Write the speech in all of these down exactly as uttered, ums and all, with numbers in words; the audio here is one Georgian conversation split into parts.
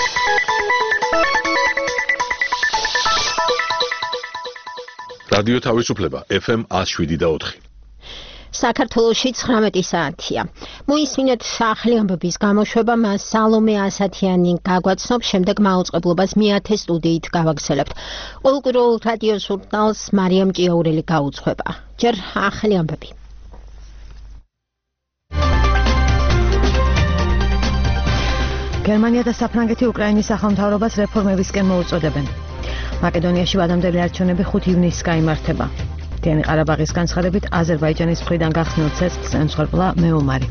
რადიო თავისუფლება ეფ ემ one oh seven და four. საქართველოში ცხრამეტი საათია. მოისმინეთ ახალამბების გამოშვება, მას სალომე ასათიანი გაგვაცნობს, შემდეგ მაუწყებლობას მეათე სტუდიით გავაგზავნებთ. ყოველკვირეულ რადიო ჟურნალს მარიამ ჭიაურელი გაუძღვება. ჯერ ახალამბები. გერმანია და საფრანგეთი უკრაინის სახელმთავრობას რეფორმებისკენ მოუწოდებენ. მაკედონიაში ვადამდელი არჩევნები ხუთი ივნისს გაიმართება. მთიანი ყარაბაღის განცხადებით აზერბაიჯანის მხრიდან გახსნილ ცეცხლს ემსხვერპლა მეომარი.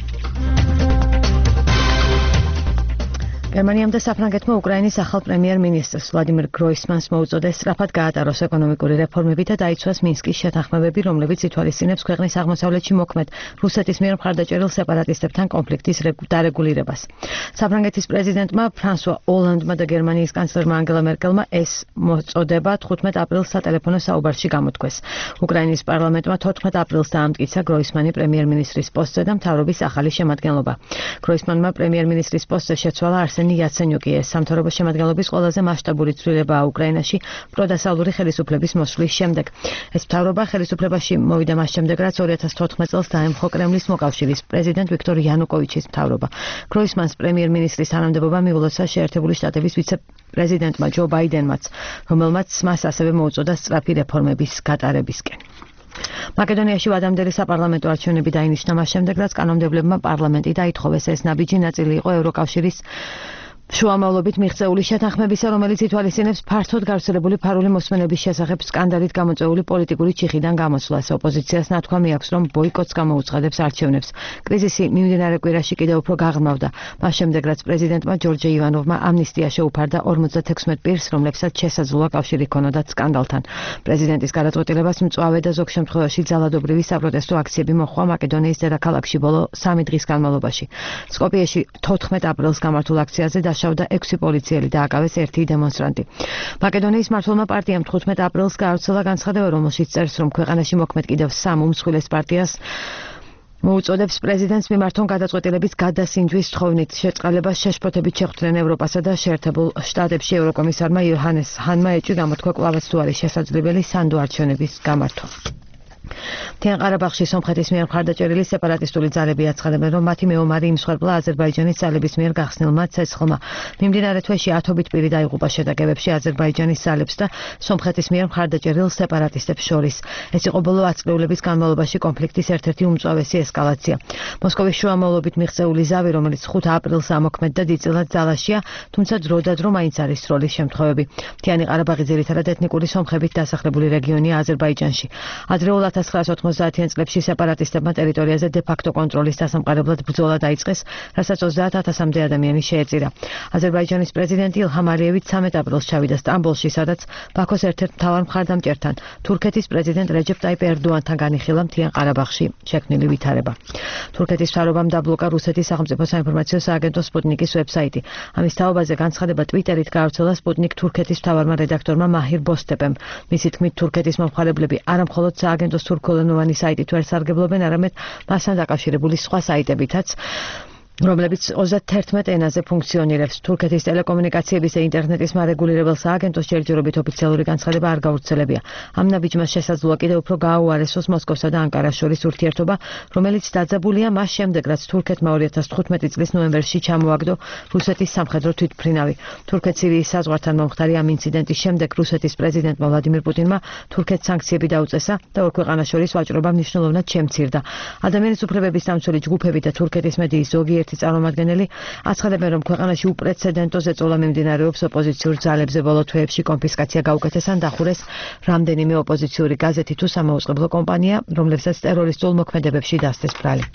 გერმანიამ და საფრანგეთმა უკრაინის ახალ პრემიერ-მინისტრს ვლადიმერ გროისმანს მოუწოდეს სწრაფად გაატაროს ეკონომიკური რეფორმები და დაიცვას მინსკის შეთანხმებები, რომლებიც ითვალისწინებს ქვეყნის აღმოსავლეთში მოქმედ რუსეთის მიერ მხარდაჭერილ სეპარატისტებთან კონფლიქტის დარეგულირებას. საფრანგეთის პრეზიდენტმა ფრანსუა ოლანდმა და გერმანიის კანცლერმა ანგელა მერკელმა ეს მოწოდება თხუთმეტ აპრილს სატელეფონო საუბარში გამოთქვეს. უკრაინის პარლამენტმა თოთხმეტ აპრილს დაამტკიცა გროისმანი პრემიერ-მინისტრის პოსტზე და მთავრობის ახალი შემადგენლობა. გროისმანმა პრემიერ-მინისტრის პოსტზე შეცვალა არსენ იაცენიუკი ეს სამთავრობო შემადგენლობის ყველაზე მასშტაბური ცვლილებაა უკრაინაში პროდასავლური ხელისუფლების მოსვლის შემდეგ. ეს მთავრობა ხელისუფლებაში მოვიდა მას შემდეგ, რაც ორი ათას თოთხმეტ წელს დაემხო კრემლის მოკავშირის პრეზიდენტ ვიქტორ იანუკოვიჩის მთავრობა. გროისმანს პრემიერ-მინისტრის თანამდებობა მიულოცა შეერთებული შტატების ვიცე-პრეზიდენტმა ჯო ბაიდენმაც, რომელმაც მას ასევე მოუწოდა სწრაფი რეფორმების გატარებისკენ. მაკედონიაში ვადამდელი საპარლამენტო არჩევნები დაინიშნა მას შემდეგ, რაც კანონმდებლებმა პარლამენტი დაითხოვეს. ეს ნაბიჯი ნაწილი იყო ევროკავშირის შუამავლობით მიღწეული შეთანხმებისა, რომელიც ითვალისწინებს ფართოდ გავრცელებული ფარული მოსმენების შესახებ სკანდალით გამოწვეული პოლიტიკური ჩიხიდან გამოსვლას. ოპოზიციას ნათქვამი აქვს, რომ ბოიკოტს გამოუცხადებს არჩევნებს. კრიზისი მიმდინარე კვირაში კიდევ უფრო გაღრმავდა. მას შემდეგ, რაც პრეზიდენტმა ჯორჯე ივანოვმა ამნისტია შეუფარდა ორმოცდათექვსმეტ პირს, რომლებსაც შესაძლოა კავშირი ჰქონოდათ სკანდალთან. პრეზიდენტის გადაწყვეტილებას მწვავე და ზოგ შემთხვევაში ძალადობრივი საპროტესტო აქციები მოჰყვა მაკედონიის დედაქალაქში ბოლო სამი დღის განმავლობაში. სკოპიეში თოთხმეტ აპრილს გამართულ აქციაზე შავდა ექვსი პოლიციელი და აკავეს ერთი დემონსტრანტი. მაკედონიის მმართველმა პარტიამ თხუთმეტ აპრილს გაავრცელა განცხადება, რომელშიც წერს, რომ ქვეყანაში მოქმედ კიდევ სამ უმსხვილეს პარტიას მოუწოდებს პრეზიდენტს მიმართონ გადაწყვეტილების გადასინჯვის თხოვნით. შეწყალებას შეშფოთებით შეხვდნენ ევროპასა და შეერთებულ შტატებში ევროკომისარმა იოჰანეს ჰანმა ეჭვი გამოთქვა კვლავაც თუ არის შესაძლებელი სანდო არჩევნების გამართვა. მთიან ყარაბაღში სომხეთის მიერ მხარდაჭერილი სეპარატისტული ძალები აცხადებენ, რომ მათი მეომარი იმსხვერპლა აზერბაიჯანის ძალების მიერ გახსნილმა ცეცხლმა. მიმდინარე თვეში ათობით პირი დაიღუპა შეტაკებებში აზერბაიჯანის ძალებს და სომხეთის მიერ მხარდაჭერილ სეპარატისტებს შორის. ეს იყო ბოლო ათი წლების განმავლობაში კონფლიქტის ერთ-ერთი უმწვავესი ესკალაცია. მოსკოვის შუამავლობით მიღწეული ზავი, რომელიც ხუთ აპრილს ამოქმედ და დიდწილად ძალაშია, თუმცა დროდადრო მაინც არის სროლის შემთხვევები. მთიანი ყარაბაღი ძირითადად ეთნიკური სომხებით დასახლებული რეგიონია აზერბაიჯანში. ადრეულ ათას ცხრაას ოთხმოცდაათიან წლებში სეპარატისტებმა ტერიტორიაზე დე-ფაქტო კონტროლის დასამყარებლად ბრძოლა დაიწყეს, რასაც ოცდაათ ათასამდე ადამიანი შეეწირა. აზერბაიჯანის პრეზიდენტი ილჰამ ალიევი ცამეტ აპრილს ჩავიდა სტამბოლში, სადაც ბაქოს ერთ-ერთ მთავარ მხარდამჭერთან, თურქეთის პრეზიდენტ რეჯეპ ტაიპ ერდოანთან განიხილა მთიან ყარაბაღში შექმნილი ვითარება. თურქეთის მთავრობამ დაბლოკა რუსეთის სახელმწიფო საინფორმაციო სააგენტო სპუტნიკის ვებსაიტი. ამის თაობაზე განცხადება ტვიტერით გაავრცელა სპუტნიკ თურქეთის მთავარმა რედაქტორმა მაჰირ ბოსტეპემ. მისი თქმით, თურქეთის მომხმარებლები არამხოლოდ სააგენტოს თურქულენოვანი საიტით ვერ სარგებლობენ, არამედ მასთან დაკავშირებული სხვა საიტებითაც, რომლებიც ოცდათერთმეტ ენაზე ფუნქციონირებს. თურქეთის ტელეკომუნიკაციების და ინტერნეტის მარეგულირებელ სააგენტოს ჯერჯერობით ოფიციალური განცხადება არ გავრცელებია. ამ ნაბიჯმა შესაძლოა კიდევ უფრო გააუარესოს მოსკოვსა და ანკარას შორის ურთიერთობა, რომელიც დაძაბულია მას შემდეგ, რაც თურქეთმა ორი ათას თხუთმეტი წლის ნოემბერში ჩამოაგდო რუსეთის სამხედრო თვითმფრინავი. თურქეთ-სირიის საზღვართან მომხდარი ამ ინციდენტის შემდეგ რუსეთის პრეზიდენტმა ვლადიმირ პუტინმა თურქეთს სანქციები დაუწესა და ორ ქვეყანას შორის ვაჭრობა მნიშვნელოვნად შემცირდა. ადამიანის უფლებების დამცველი ჯგუფები და თურქეთის მედიის ზოგიერთი ერთი წარმომადგენელი აცხადებენ, რომ ქვეყანაში უპრეცედენტო ზეწოლა მიმდინარეობს ოპოზიციურ ძალებზე. ბოლო თვეებში კონფისკაცია გაუკეთეს ან დახურეს რამდენიმე ოპოზიციური გაზეთი თუ სამაუწყებლო კომპანია, რომლებსაც ტერორისტულ მოქმედებებში დასდეს ბრალი.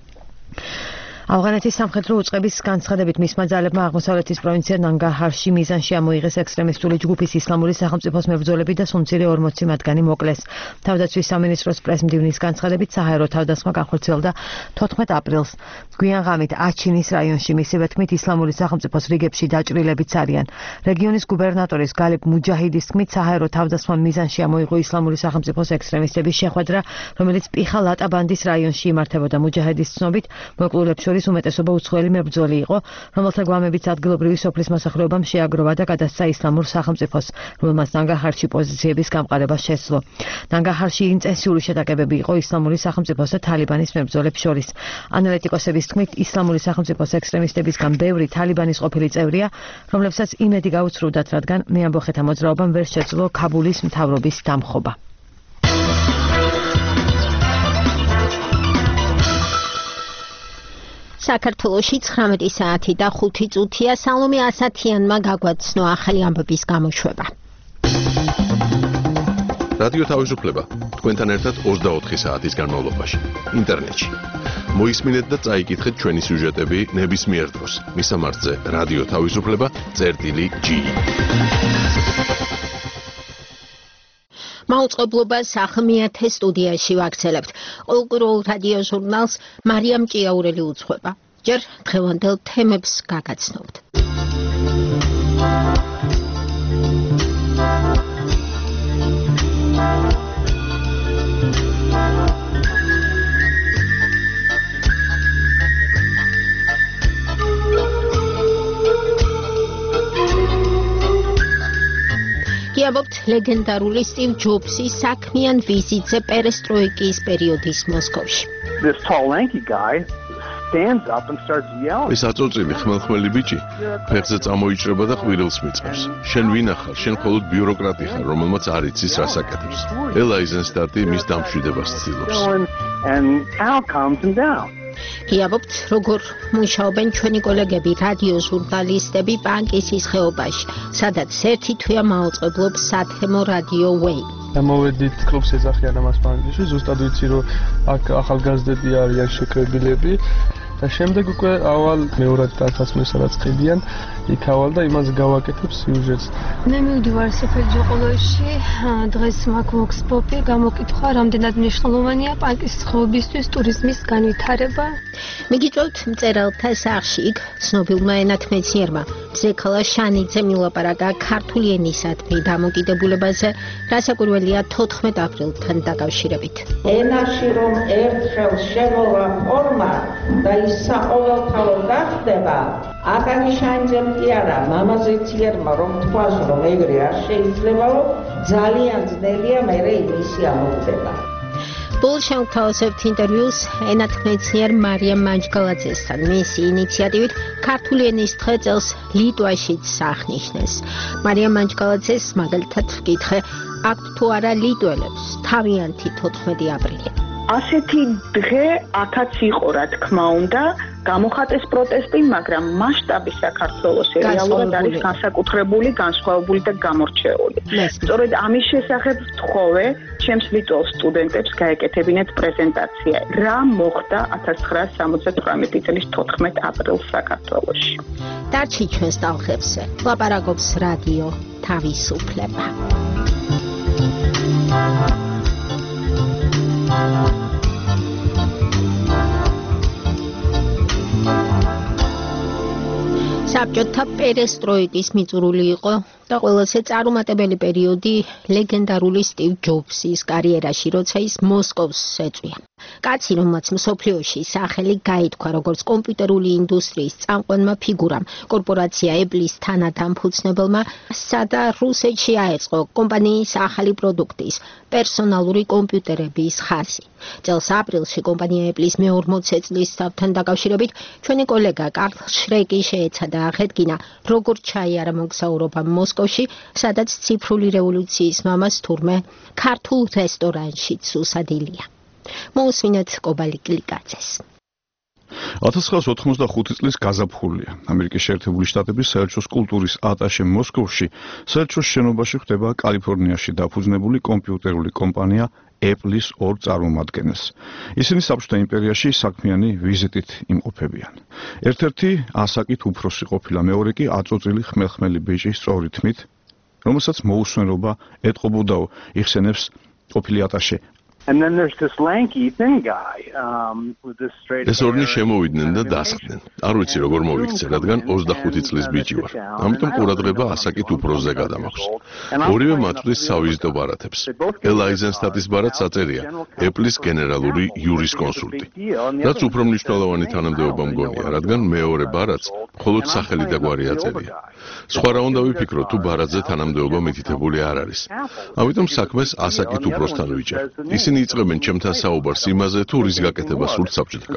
ავღანეთის სამხედრო უწყების განცხადებით მისმა ძალებმა აღმოსავლეთის პროვინცია ნანგარჰარში მიზანში ამოიღეს ექსტრემისტული ჯგუფის ისლამური სახელმწიფოს მებრძოლები და სუმცირე ორმოცი მათგანი მოკლეს. თავდაცვის სამინისტროს პრესმდივნის განცხადებით საჰაერო თავდასხმა განხორციელდა თოთხმეტ აპრილს. გვიან ღამით აჩინის რაიონში მისივე თქმით ისლამური სახელმწიფოს რიგებში დაჭრილებიც არიან. რეგიონის გუბერნატორის გალიბ მუჯაჰიდის თქმით საჰაერო თავდასხმამ მიზანში ამოიღო ისლამური სახელმწიფოს ექსტრემისტების შეხვედრა, რომელიც პიხა-ლატაბანდის რაიონში იმართებოდა. მუჯაჰიდის ცნობით მოკლულებს შორის უმეტესობა უცხოელი მებრძოლი იყო, რომელთა გვამებით ადგილობრივი სოფლის მოსახლეობამ შეაგროვა და გადასცა ისლამურ სახელმწიფოს, რომელმაც ნანგაჰარში პოზიციების გამყარება შეძლო. ნანგაჰარში ინტენსიური შეტაკებები იყო ისლამური სახელმწიფოს და თალიბანის მებრძოლებს შორის. ანალიტიკოსების თქმით, ისლამური სახელმწიფოს ექსტრემისტებისგან ბევრი თალიბანის ყოფილი წევრია, რომლებსაც იმედი გაუცრუვდათ, რადგან მეამბოხეთა მოძრაობამ ვერ შეძლო ქაბულის მთავრობის დამხობა. საქართველოში ცხრამეტი საათი და ხუთი წუთია. სალომე ასათიანმა გაგვაცნო ახალი ამბების გამოშვება. რადიო თავისუფლება თქვენთან ერთად ოცდაოთხი საათის განმავლობაში ინტერნეტში. მოისმინეთ და წაიკითხეთ ჩვენი სიუჟეტები ნებისმიერ დროს. მისამართზე რადიო თავისუფლება წერტილი ჯი. მაუწყებლობას ახმიათე სტუდიაში ვაგრძელებთ. ყოველკვირეულ რადიო ჟურნალს მარიამ ჭიაურელი უძღვება. ჯერ დღევანდელ თემებს გაგაცნობთ. გიაბობთ ლეგენდარული სტივ ჯობსის საქმიან ვიზიტზე პერესტროიკის პერიოდის მოსკოვში. This tall lanky guy stands up and starts yelling. ეს აწოწილი ხმელხმელი ბიჭი ფეხზე წამოიჭრება და ყვირილს მიწევს. შენ ვინა ხარ? შენ მხოლოდ ბიუროკრატი ხარ, რომელმაც არ იცის რას აკეთებს. ელა აიზენშტაიტი მის დამშვიდებას ცდილობს. And Al calms him down. გიაბობთ როგორ მუშაობენ ჩვენი კოლეგები რადიო ჟურნალისტები პანკისის ხეობაში, სადაც ერთი თვეა მაუწყებლობს სათემო რადიო ვეი. მოვედით კლუბს ეძახიან ამას პანკისში, ზუსტად ვიცი რომ აქ ახალგაზრდები არიან შეკრებილები და შემდეგ უკვე ავალ მეორად დათაცმეს რაც ყიდიან, იქ ავალ და იმას გავაკეთებ სიუჟეტს. მე მივდივარ სოფელ ჯოყოლოში, დღეს მაქვს ვოქსპოპი, გამოკითხვა რამდენად მნიშვნელოვანია პანკის ხეობისთვის ტურიზმის განვითარება. მიგიწევთ მწერალთა სახლში, იქ ცნობილმა ენათმეცნიერმა ზექალა შანიძემ ილაპარაკა ქართული ენისადმი დამოკიდებულებაზე, რასაკვირველია თოთხმეტ აპრილთან დაკავშირებით. ენაში რომ ერთხელ შემოვა ფორმა და ის საყოველთაო გახდება, აღანიშანძემ კი არა, მამაზეციერმა რომ თქვას რომ ეგრე არ შეიძლებაო, ძალიან ძნელია მერე იმისი ამოხდება. ბოლოს შევთავაზებთ ინტერვიუს ენათმეცნიერ მარიამ მანჯგალაძესთან. მისი ინიციატივით ქართული ენის დღე წელს ლიტვაშიც აღნიშნეს. მარიამ მანჯგალაძეს მაგალითად ვკითხე, აქვთ თუ არა ლიტველებს თავიანთი თოთხმეტი აპრილი. ასეთი დღე აქაც იყო, რა თქმა უნდა, გამოხატეს პროტესტი, მაგრამ მასშტაბი საქართველოს რეალურად არის განსაკუთრებული, განსხვავებული და გამორჩეული. სწორედ ამის შესახებ ვთხოვე ჩემს ლიტველ სტუდენტებს გაეკეთებინეთ პრეზენტაცია, რა მოხდა ათას ცხრაასი სამოცდათვრამეტი წლის თოთხმეტ აპრილს საქართველოში. დარჩი ჩვენს ტალღებზე ლაპარაკობს რადიო თავისუფლება. საბჭოთა პერესტროიკის მიწურული იყო და ყველაზე წარუმატებელი პერიოდი ლეგენდარული სტივ ჯობსის კარიერაში, როცა ის მოსკოვს ეწვია. კაცი, რომელმაც მსოფლიოში სახელი გაითქვა როგორც კომპიუტერული ინდუსტრიის წამყვანმა ფიგურამ, კორპორაცია Apple-ის თანადამფუძნებელმა, სადა რუსეთში აეწყო კომპანიის ახალი პროდუქტის, პერსონალური კომპიუტერების ხაზი. წელს აპრილში კომპანია Apple-ის მეორმოცე წლის თავთან დაკავშირებით ჩვენი კოლეგა კარლ შრეკი შეეცადა აღედგინა, როგორ ჩაიარა მოგზაურობა მოსკოვში, სადაც ციფრული რევოლუციის მამას თურმე ქართულ რესტორანშიც უსადილია. მოусმინეთ კობალი კლიკაძეს. ათას ცხრაასი ოთხმოცდახუთი წლის გაზაფხულია. ამერიკის შეერთებული შტატების საელჩოს კულტურის ატაშე მოსკოვში, საელჩოს შენობაში ხდება კალიფორნიაში დაფუძნებული კომპიუტერული კომპანია Apple-ის ორ წარმომადგენელს. ისინი საბჭოთა იმპერიაში საქმიანი ვიზიტით იმყოფებიან. ერთ-ერთი ასაკით უფროსი ყოფილა, მეორე კი აწოწილი ხმელხმელი ბიჭი სწორი თმით, რომელსაც მოусვენობა ეტყობოდაო იხსენებს ყოფილი ატაშე And then there's this lanky thin guy um with this straight ეს ორნი შემოვიდნენ და დასხდნენ. არ ვიცი როგორ მოვიქცე, რადგან ოცდახუთი წლის ბიჭი ვარ. ამიტომ ყურადღება ასაკით უფროსზე გადამაქვს. ორივე მათთვის სავიზიტო ბარათებს. ელ აიზენსტატის ბარათს აწერია Apple-ის გენერალური იურისკონსულტი. რაც უფრო მნიშვნელოვანი თანამდებობა მგონია, რადგან მეორე ბარათს მხოლოდ სახელი და გვარი აწერია. სხვა რა უნდა ვიფიქრო, თუ ბარათზე თანამდებობა მითითებული არ არის. ამიტომ საქმეს ასაკით უფროსთან ვიჭერ. ისინი იწყებენ ჩემთან საუბარს იმაზე, თუ რის გაკეთება სურთ საბჭოთა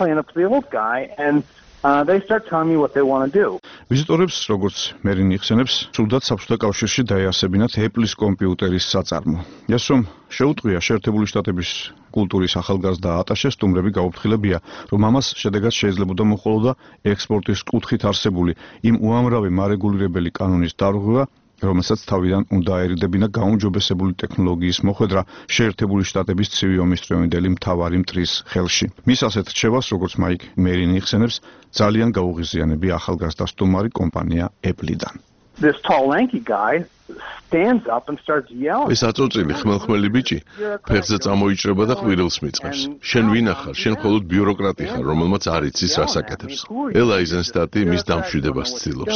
კავშირში. Uh, they start telling me what they want to do. ვიზიტორებს, როგორც მერინი იხსენებს, სრულად საბჭოთა კავშირში დაეასებინათ Apple-ის კომპიუტერის საწარმო. ეს რომ შეუწყია შეერთებული შტატების კულტურის ახალგაზრდა ატაშე სტუმრები გაუფრთხილებია, რომ ამას შედეგად შეიძლებოდა მოხოლოდა ექსპორტის კუთხით არსებული იმ უამრავი მარეგულირებელი კანონის დარღვევა, რომელსაც თავიდან უნდა აერიდებინა გაუმჯობესებული ტექნოლოგიის მოხვედრა შეერთებული შტატების ცივი ომის დროინდელი მთავარი მტრის ხელში. მის ასეთ რჩევას, როგორც მაიკ მერინი იხსენებს, ძალიან გაუღიზიანებია ახალგაზრდა სტუმარი კომპანია Apple-დან. This tall lanky guy stands up and starts yelling. ეს აწოწილი ხმელხმელი ბიჭი ფეხზე წამოიჭრება და ყვირილს მიწყებს. შენ ვინა ხარ? შენ მხოლოდ ბიუროკრატი ხარ, რომელმაც არ იცის რას აკეთებს. ელ აიზენსტატი მის დამშვიდებას ცდილობს.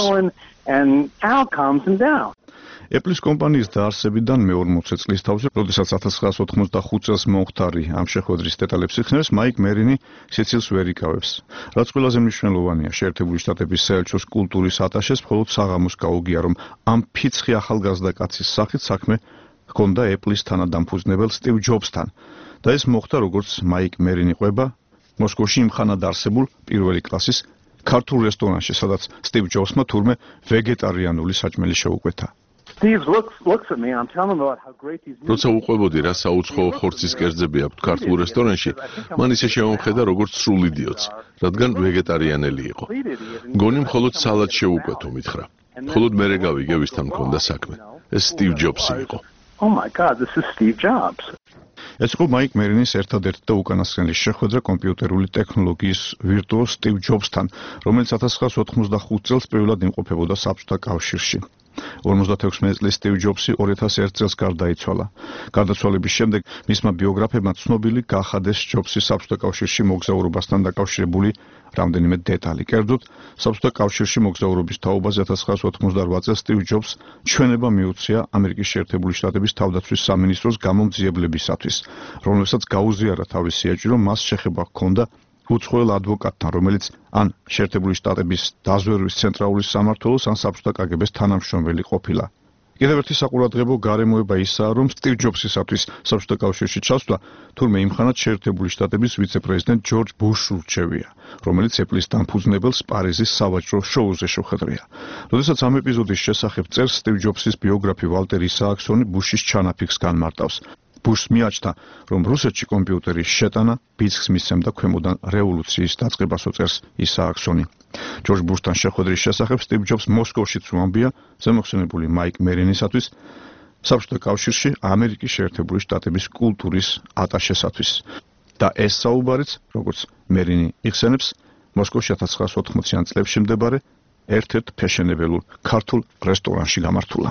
And Al calms him down. Apple-ის კომპანიის დაარსებიდან მეორმოცე წლის თავზე, როდესაც ათას ცხრაასი ოთხმოცდახუთ წელს მომხდარი ამ შეხვედრის დეტალებს იხსნებს, მაიკ მერინი სიცილს ვერ იკავებს. რაც ყველაზე მნიშვნელოვანია, შეერთებული შტატების საელჩოს კულტურის ატაშეს მხოლოდ საღამოს გაუგია, რომ ამ ფიცხი ახალგაზრდა კაცის სახით საქმე ჰქონდა Apple-ის თანადამფუძნებელ სტივ ჯობსთან. და ეს მოხდა, როგორც მაიკ მერინი ყვება, მოსკოვში იმხანად არსებულ პირველი კლასის ქართულ რესტორანში, სადაც სტივ ჯობსმა თურმე ვეგეტარიანული საჭმელი შეუკვეთა. Steve looks looks at me. I'm telling him about how great these meals. როცა უყვებოდი რა საუცხოო ხორცის კერძები აქვს ქართულ რესტორანში, მან ისე შემომხედა როგორც სრულ იდიოტი, რადგან ვეგეტარიანელი იყო. მგონი მხოლოდ სალატს შეუკვეთო, მითხრა. მხოლოდ მერე გავიგე ვისთან მქონდა საქმე. ეს სტივ ჯობსი იყო. Oh my God, this is Steve Jobs. ეს იყო მაიკ მერინის ერთადერთი და უკანასკნელი შეხვედრა კომპიუტერული ტექნოლოგიის ვირტუოზ სტივ ჯობსთან, რომელიც ათას ცხრაასი ოთხმოცდახუთ წელს პირველად იმყოფებოდა საბჭოთა კავშირში. ორმოცდათექვსმეტ წლის სტივ ჯობსი ორი ათას ერთ წელს გარდაიცვალა. გარდაცვალების შემდეგ მისმა ბიოგრაფებმა ცნობილი გახადეს ჯობსის საბჭოთა კავშირში მოგზაურობასთან დაკავშირებული რამდენიმე დეტალი. კერძოდ, საბჭოთა კავშირში მოგზაურობის თაობაზე ათას ცხრაასი ოთხმოცდარვათ წელს სტივ ჯობს ჩვენება მიუცია ამერიკის შეერთებული შტატების თავდაცვის სამინისტროს გამომძიებლებისათვის, რომელსაც გაუზიარა თავისი ეჭვი, რომ მას შეხება ჰქონდა უცხოელ ადვოკატთან, რომელიც ან შეერთებული შტატების დაზვერვის ცენტრალური სამმართველოს, ან საბჭოთა კგბ-ს თანამშრომელი ყოფილა. კიდევ ერთი საყურადღებო გარემოება ისაა, რომ სტივ ჯობსისათვის საბჭოთა კავშირში ჩასვლა თურმე იმხანად შეერთებული შტატების ვიცე-პრეზიდენტ ჯორჯ ბუშს ურჩევია, რომელიც Apple-ის დამფუძნებელს პარიზის სავაჭრო შოუზე შეხვედრია. როდესაც ამ ეპიზოდის შესახებ წერს, სტივ ჯობსის ბიოგრაფი ვალტერ ისააქსონი ბუშის ჩანაფიქს განმარტავს. ბუშს მიაჩნდა, რომ რუსეთში კომპიუტერის შეტანა ბიძგს მისცემდა ქვემოდან რევოლუციის დაწყებას უწევს ისააქსონი. ჯორჯ ბუშთან შეხვედრის შესახებ სტივ ჯობს მოსკოვშიც უამბია ზემოხსენებული მაიკ მერინისათვის საბჭოთა კავშირში ამერიკის შეერთებული შტატების კულტურის ატაშესათვის. და ეს საუბარიც, როგორც მერინი იხსენებს, მოსკოვში ათას ცხრაასი ოთხმოციან წლებში მდებარე ერთ-ერთ ფეშენებელურ ქართულ რესტორანში გამართულა.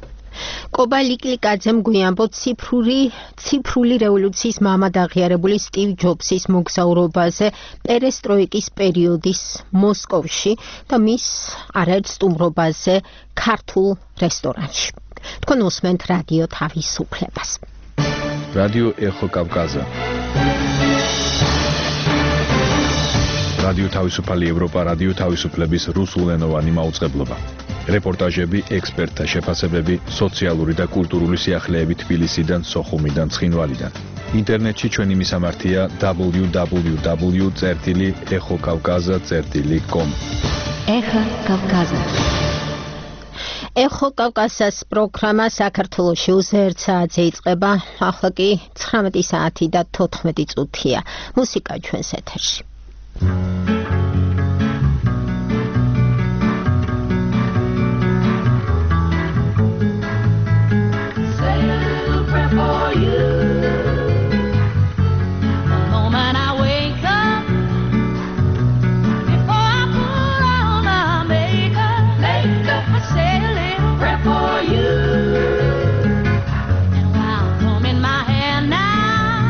კობა ლიკლიკაძემ გვიამბო ციფრული ციფრული რევოლუციის მამად აღიარებული სტივ ჯობსის მოგზაურობაზე პერესტროიკის პერიოდის მოსკოვში და მის არაერთ სტუმრობაზე ქართულ რესტორანში. თქვენ უსმენთ რადიო თავისუფლებას. რადიო ეხო კავკაზა. რადიო თავისუფალი ევროპა, რადიო თავისუფლების რუსულენოვანი მაუწყებლობა. რეპორტაჟები, ექსპერტთა შეფასებები, სოციალური და კულტურული სიახლეები თბილისიდან, სოხუმიდან, ცხინვალიდან. ინტერნეტში ჩვენი მისამართია დაბლიუ დაბლიუ დაბლიუ წერტილი ეხო კავკაზა წერტილი კომ. ეხო კავკაზა. ეხო კავკაზას პროგრამა საქართველოში უზერთ საათზე იწყება, ახლა კი ცხრამეტი საათი და თოთხმეტი წუთია. მუსიკა ჩვენს ეთერში. For you, and while combing my hair now,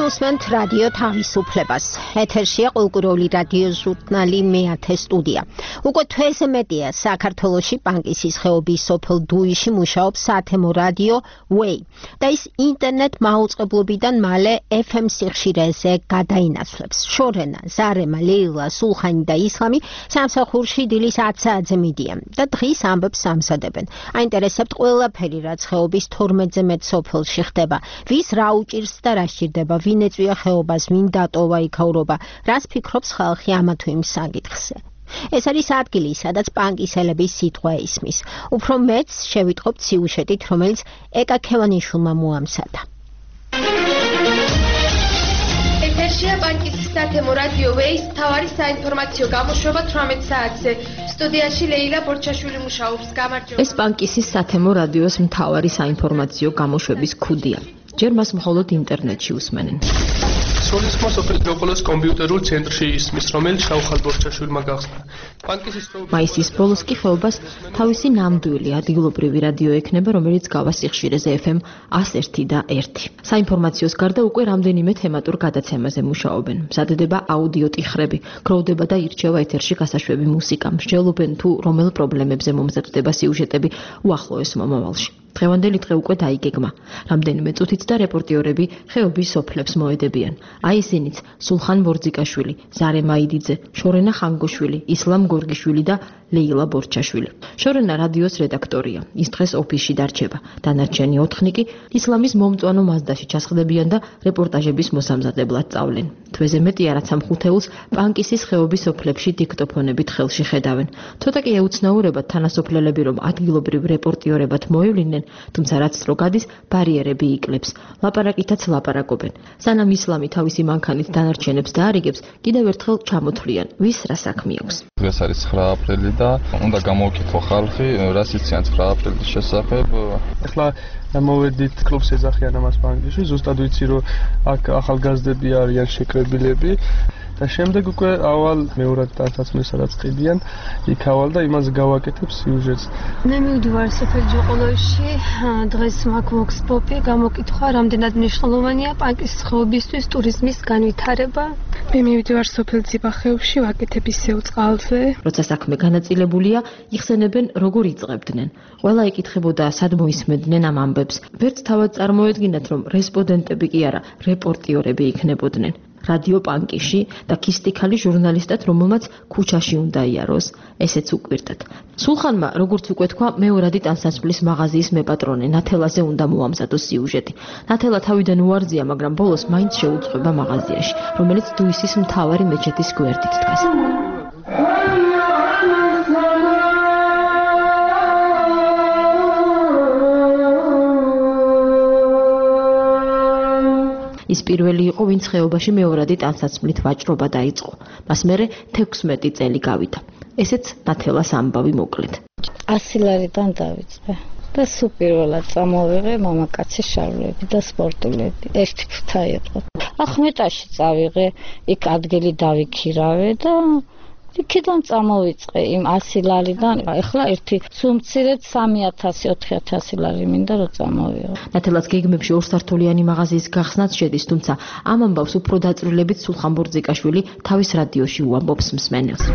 უსმენთ რადიო თავისუფლებას. ეთერშია კულტურული რადიო ჟურნალი მეათე სტუდია. უკვე თვეზე მეტია საქართველოში პანკისის ხეობის სოფელ დუიში მუშაობს სათემო რადიო Way და ის ინტერნეტ მაუწყებლობიდან მალე ეფ ემ სიხშირეზე გადაინაცვლებს. შორენა, ზარემა, ლეილა, სულხანი და ისლამი სამსახურში დილის ათ საათზე მიდიან და დღის ამბებს ამზადებენ. აინტერესებთ ყველაფერი, რაც ხეობის თორმეტზე მეტ სოფელში ხდება. ვის რა უჭირს და რა სჭირდება, ვინ ეწვია ხეობას, ვინ დატოვა იქაურობა, რას ფიქრობს ხალხი ამა თუ იმ საკითხზე. ეს არის ადგილი, სადაც პანკისელების სიტყვა ისმის. უფრო მეც შევიტყობთ სიუჟეტით, რომელიც ეკა ქევანიშვილმა მოამზადა. ეთერშია პანკისის სათემო რადიო Way-ის მთავარი საინფორმაციო გამოშვება თვრამეტ საათზე. სტუდიაში ლეილა ბორჩაშვილი მუშაობს. გამარჯობა. ეს პანკისის სათემო რადიოს მთავარი საინფორმაციო გამოშვების ქუდია. ჯერ მას მხოლოდ ინტერნეტში უსმენენ. სოლის ხმა სოფლის მეუღლეს კომპიუტერულ ცენტრში ისმის, რომელიც შავხალ ბორჩაშვილმა გახსნა. პანკისის მაისის ბოლოს კი ხეობას თავისი ნამდვილი ადგილობრივი რადიო ექნება, რომელიც გავა სიხშირეზე ეფ ემ ათას ერთი და ერთი. საინფორმაციოს გარდა უკვე რამდენიმე თემატურ გადაცემაზე მუშაობენ. მზადდება აუდიო ტიხრები, გროვდება და ირჩევა ეთერში გასაშვები მუსიკა, მსჯელობენ თუ რომელ პრობლემებზე მომზადდება სიუჟეტები უახლოეს მომავალში. დღევანდელი დღე უკვე დაიგეგმა. რამდენიმე წუთით და რეპორტიორები ხეობის სოფლებს მოედებიან. აი ისინიც: სულხან ბორძიკაშვილი, ზარე მაიდიძე, შორენა ხანგოშვილი, ისლამ გორგიშვილი და ლეილა ბორჩაშვილი. შორენა რადიოს რედაქტორია. ის დღეს ოფისში დარჩება. დანარჩენი ოთხნი კი ისლამის მომწვანო მაზდაში ჩასხდებიან და რეპორტაჟების მოსამზადებლად სწავლენ. თვეზე მეტია, რაც ამ ხუთეულს პანკისის ხეობის სოფლებში დიქტოფონებით ხელში ხედავენ. ცოტა კი ეუცნაურებათ თანასოფლელები, რომ ადგილობრივ რეპორტიორებად მოევლინენ, თუმცა რაც დრო გადის, ბარიერები იკლებს. ლაპარაკითაც ლაპარაკობენ. სანამ ისლამი თავისი მანქანით დანარჩენებს დაარიგებს, კიდევ ერთხელ ჩამოთვლიან, ვის რა საქმე აქვს. დღეს არის ცხრა აპრილი და უნდა გამოვკითხო ხალხი, რას იციან ცხრა აპრილის შესახებ. ახლა მოვედით კლუბს ეძახიან ამას პანკისში, ზუსტად ვიცი, რომ აქ ახალგაზრდები არიან შეკრებილები. და შემდეგ უკვე ავალ მეორად ტანსაცმელს სადაც ყიდიან, იქ ავალ და იმას გავაკეთებ სიუჟეტს. მე მივდივარ სოფელ ჯოყოლოში, დღეს მაქვს ვოქსპოპი, გამოკითხვა რამდენად მნიშვნელოვანია პანკის ხეობისთვის ტურიზმის განვითარება. მე მივდივარ სოფელ ძიბახეებში, ვაკეთებ ისევ წყალზე. როცა საქმე განაწილებულია, იხსენებენ როგორ იწყებდნენ. ყველა იკითხებოდა, სად მოისმენდნენ ამ ამბებს. ვერც თავად წარმოედგინათ, რომ რესპონდენტები კი არა, რეპორტიორები იქნებოდნენ. რადიო პანკიში და ქისტიქალი ჟურნალისტად, რომელმაც ქუჩაში უნდა იაროს, ესეც უკვირდათ. სულხანმა, როგორც უკვე თქვა, მეორადი ტანსაცმლის მაღაზიის მეპატრონე ნათელაზე უნდა მოამზადოს სიუჟეტი. ნათელა თავიდან უარძია, მაგრამ ბოლოს მაინც შეუძღვება მაღაზიაში, რომელიც დუისის მთავარი მეჩეთის გვერდით დგას. ის პირველი იყო, ვინც ხეობაში მეორადი ტანსაცმლით ვაჭრობა დაიწყო. მას მერე თექვსმეტი წელი გავიდა. ესეც ნათელას ამბავი მოკლედ. ასი ლარიდან დავიწყე და სულ პირველად წამოვიღე მამაკაცის შარვლები და სპორტულები. ერთი ფუთა იყო. ახმეტაში წავიღე, იქ ადგილი დავიქირავე და იქიდან წამოვიწყე იმ ასი ლარიდან. ეხლა ერთი სულ მცირედ სამი ათასი ოთხი ათასი ლარი მინდა რომ წამოვიღო. ნათელას გეგმებში ორსართულიანი მაღაზიის გახსნაც შედის, თუმცა ამ ამბავს უფრო დაწვრილებით სულხან ბორძიკაშვილი თავის რადიოში უამბობს მსმენელს.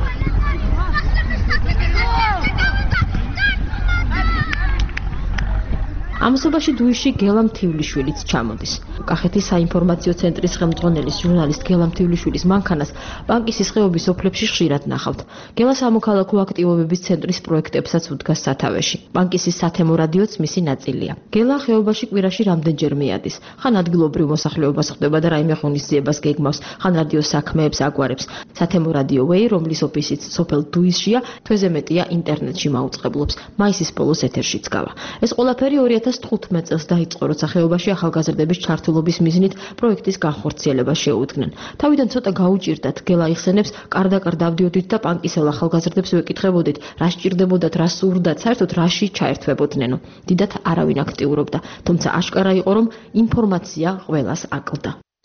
ამასობაში დუიში გელა მთივლიშვილიც ჩამოდის. კახეთის საინფორმაციო ცენტრის ხელმძღვანელის ჟურნალისტ გელა მთივლიშვილის მანქანას პანკისის ხეობის სოფლებში ხშირად ნახავთ. გელა სამოქალაქო აქტივობების ცენტრის პროექტებსაც უდგას სათავეში. პანკისის სათემო რადიოც მისი ნაწილია. გელა ხეობაში კვირაში რამდენჯერ მიადის. ხან ადგილობრივ მოსახლეობას ხვდება და რაიმე ღონისძიებას გეგმავს, ხან რადიოს საქმეებს აგვარებს. სათემო რადიო Way, რომლის ოფისიც სოფელ დუისშია, თვეზე მეტია ინტერნეტში მაუწყებლობს. მაისის ბოლოს ეთერშიც გავა. ეს ყველაფერი ორი ათას თხუთმეტ წელს დაიწყო, როცა ხეობაში ახალგაზრდების ჩართულობის მიზნით პროექტის განხორციელება შეუდგნენ. თავიდან ცოტა გაუჭირდათ, გელა იხსენებს, კარდაკარ დავდიოდით და პანკისელ ახალგაზრდებს ვეკითხებოდით, რა სჭირდებოდათ, რა სურდათ, საერთოდ რაში ჩაერთვებოდნენო. დიდათ არავინ აქტიურობდა, თუმცა აშკარა იყო, რომ ინფორმაცია ყველას აკლდა.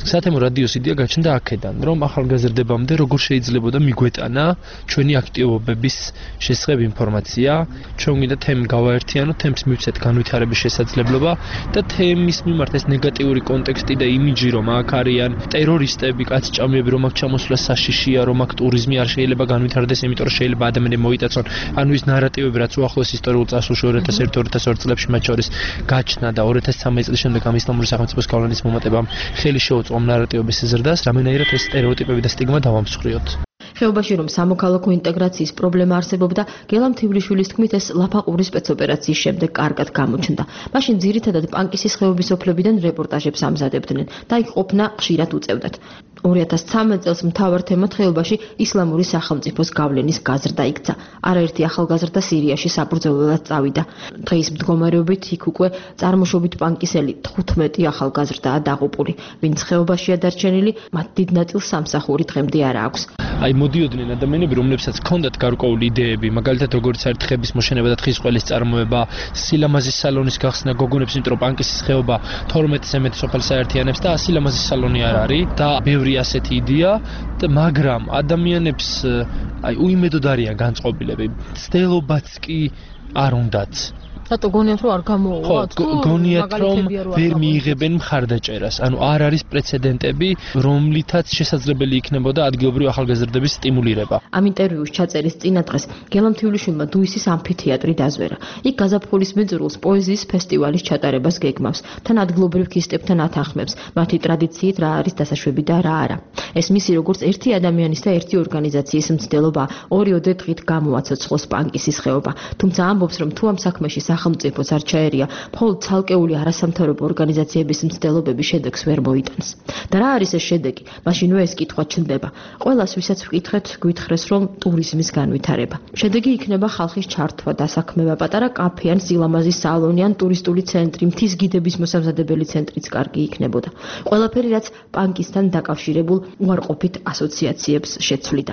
სათემო რადიოს იდეა გაჩნდა აქედან, რომ ახალგაზრდებამდე როგორ შეიძლებოდა მიგვეტანა ჩვენი აქტივობების შესახებ ინფორმაცია, ჩვენ გვინდა თემი გავაერთიანოთ, თემს მივცეთ განვითარების შესაძლებლობა და თემის მიმართ ეს ნეგატიური კონტექსტი და იმიჯი, რომ აქ არიან ტერორისტები, კაცჭამიები, რომ აქ ჩამოსვლა საშიშია, რომ აქ ტურიზმი არ შეიძლება განვითარდეს, იმიტომ რომ შეიძლება ადამიანები მოიტაცონ, ანუ ის ნარატივები, რაც უახლოეს ისტორიულ წარსულში ორი ათას ერთი ორი ათას ორი წლებში მათ შორის გაჩნდა და ორი ათას ცხრამეტი წლის შემდეგ ამ ისლამური სახელმწიფოს გავლენის მომატებამ ხელი შეუწყო ნარატივების ზრდას, რამენაირად ეს სტერეოტიპები და სტიგმა დავამსხვრიოთ. ხეობაში რომ სამოქალაქო ინტეგრაციის პრობლემა არსებობდა, გელამ თივლიშვილის თქმით ეს ლაფაყურის სპეცოპერაციის შემდეგ კარგად გამოჩნდა. მაშინ ძირითადად პანკისის ხეობის ოფლებიდან რეპორტაჟებს ამზადებდნენ და იქ ყოფნა ხშირად უწევდათ. ორი ათას ცხრამეტ წელს მთავარ თემად ხეობაში ისლამური სახელმწიფოს გავლენის გაზრდა იქცა. არაერთი ახალგაზრდა სირიაში საბრძოლველად წავიდა. დღის მდგომარეობით იქ უკვე წარმოშობით პანკისელი თხუთმეტი ახალგაზრდაა დაღუპული. ვინც ხეობაშია დარჩენილი, მათ დიდ ნაწილს სამსახური დღემდე არ აქვს. აი მოდიოდნენ ადამიანები, რომლებსაც ჰქონდათ გარკვეული იდეები, მაგალითად როგორც არის თხების მოშენება და თხის ყველის წარმოება, სილამაზის სალონის გახსნა გოგონებს, იმიტომ რომ პანკისის ხეობა თორმეტზე მეტ სოფელს აერთიანებს და სილამაზის სალონი არ არის და ბევრი ასეთი იდეა, მაგრამ ადამიანებს აი უიმედოდ არიან განწყობილები. ცდილობაც კი არ უნდათ. რატო გონიათ რომ არ გამოუვათ? გონიათ რომ ვერ მიიღებენ მხარდაჭერას. ანუ არ არის პრეცედენტები, რომლითაც შესაძლებელი იქნებოდა ადგილობრივი ახალგაზრდების სტიმულირება. ამ ინტერვიუს ჩაწერის წინა დღეს გელამ თივლიშვილმა დუისის ამფითეატრი დაზვერა. იქ გაზაფხულის მეძრულს პოეზიის ფესტივალის ჩატარებას გეგმავს. თან ადგილობრივ ქისტებთან ათანხმებს, მათი ტრადიციით რა არის დასაშვები და რა არა. ეს მისი როგორც ერთი ადამიანის და ერთი ორგანიზაციის მცდელობა ორიოდე დღით გამოაცოცხლოს პანკისის ხეობა. თუმცა ამბობს რომ თუ ამ საქმეში სახელმწიფოც არ ჩაერია, მხოლოდ ცალკეული არასამთავრობო ორგანიზაციების მცდელობები შედეგს ვერ მოიტანს. და რა არის ეს შედეგი? მაშინვე ეს კითხვა ჩნდება. ყველას ვისაც ვკითხეთ, გვითხრეს რომ ტურიზმის განვითარება. შედეგი იქნება ხალხის ჩართვა, დასაქმება, პატარა კაფე ან სილამაზის სალონი ან ტურისტული ცენტრი, მთის გიდების მოსამზადებელი ცენტრიც კარგი იქნებოდა. ყველაფერი რაც პანკისთან დაკავშირებულ უარყოფით ასოციაციებს შეცვლიდა.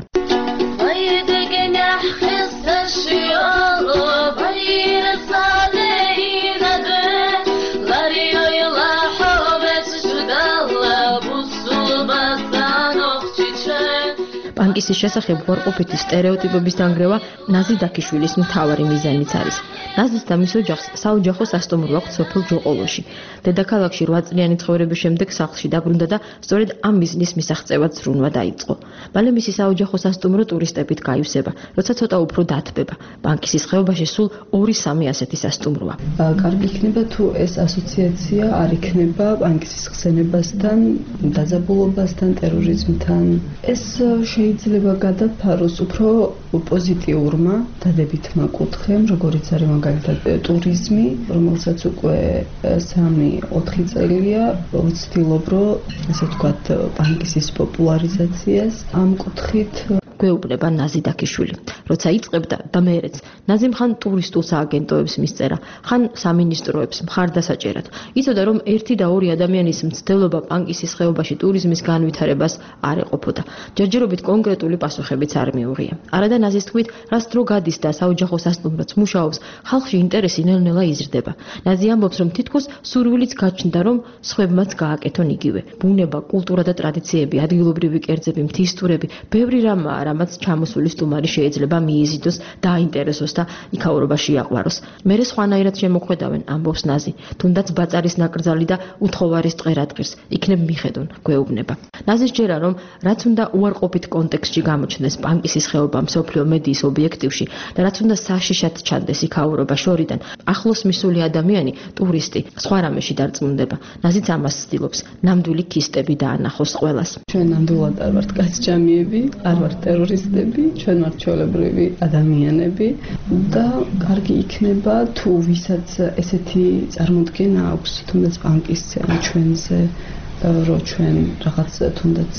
პანკისის შესახებ უარყოფითი სტერეოტიპების დანგრევა ნაზი დაქიშვილის მთავარი მიზანიც არის. ნაზის და მის ოჯახს საოჯახო სასტუმრო აქვს სოფელ ჯოყოლოში. დედაქალაქში რვა წლიანი ცხოვრების შემდეგ სახლში დაბრუნდა და სწორედ ამ მიზნის მისაღწევად ზრუნვა დაიწყო. მალე მისი საოჯახო სასტუმრო ტურისტებით გაივსება, როცა ცოტა უფრო დათბება. პანკისის ხეობაში სულ ორი სამი ასეთი სასტუმროა. კარგი იქნება თუ ეს ასოციაცია არ იქნება პანკისის ხსენებასთან, დაძაბულობასთან, ტერორიზმთან. ეს შეიძლება გადაფაროს უფრო პოზიტიურმა დადებითმა კუთხემ, როგორიც არის მაგალითად ტურიზმი, რომელსაც უკვე სამი ოთხი წელია ვცდილობ, რომ ესე ვთქვათ, პანკისის პოპულარიზაციას ამ კუთხით გვეუბნება ნაზი დაქიშვილი. როცა იწყებდა და მეერეც ნაზიმ ხან ტურისტულ სააგენტოებს მისწერა, ხან სამინისტროებს მხარდასაჭერად. იცოდა რომ ერთი და ორი ადამიანის მცდელობა პანკისის ხეობაში ტურიზმის განვითარებას არ ეყოფოდა. ჯერჯერობით კონკრეტული პასუხებიც არ მიუღია. არადა ნაზის თქმით, რაც დრო გადის და საოჯახო სასტუმროც მუშაობს, ხალხში ინტერესი ნელ-ნელა იზრდება. ნაზი ამბობს, რომ თითქოს სურვილიც გაჩნდა, რომ სხვებმაც გააკეთონ იგივე. ბუნება, კულტურა და ტრადიციები, ადგილობრივი კერძები, მთისთურები, ბევრი რამაა, რამაც ჩამოსული სტუმარი შეიძლება მიიზიდოს, დააინტერესოს და იქაურობაში აყვაროს. მერე სხვანაირად შემოხვედავენ, ამბობს ნაზი, თუნდაც ბაწარის ნაკრძალი და უთხოვარის ტყერატყირს იქნებ მიხედონ, გვეუბნება. ნაზის ჯერა, რომ რაც უნდა უარყოფით კონტექსტში გამოჩნდეს პანკისის ხეობა მსოფლიო მედიის ობიექტივში და რაც უნდა საშიშად ჩანდეს იქაურობა შორიდან, ახლოს მისული ადამიანი, ტურისტი, სხვა რამეში დარწმუნდება. ნაზიც ამას ცდილობს, ნამდვილი ქისტები დაანახოს ყველას. ჩვენ ნამდვილად არ ვართ კაცჭამიები, არ ვართ ტერორისტები, ჩვენ ვართ ჩვეულებრივი ადამიანები და კარგი იქნება თუ ვისაც ესეთი წარმოდგენა აქვს, თუნდაც პანკისზე, ჩვენზე, რომ ჩვენ რაღაც თუნდაც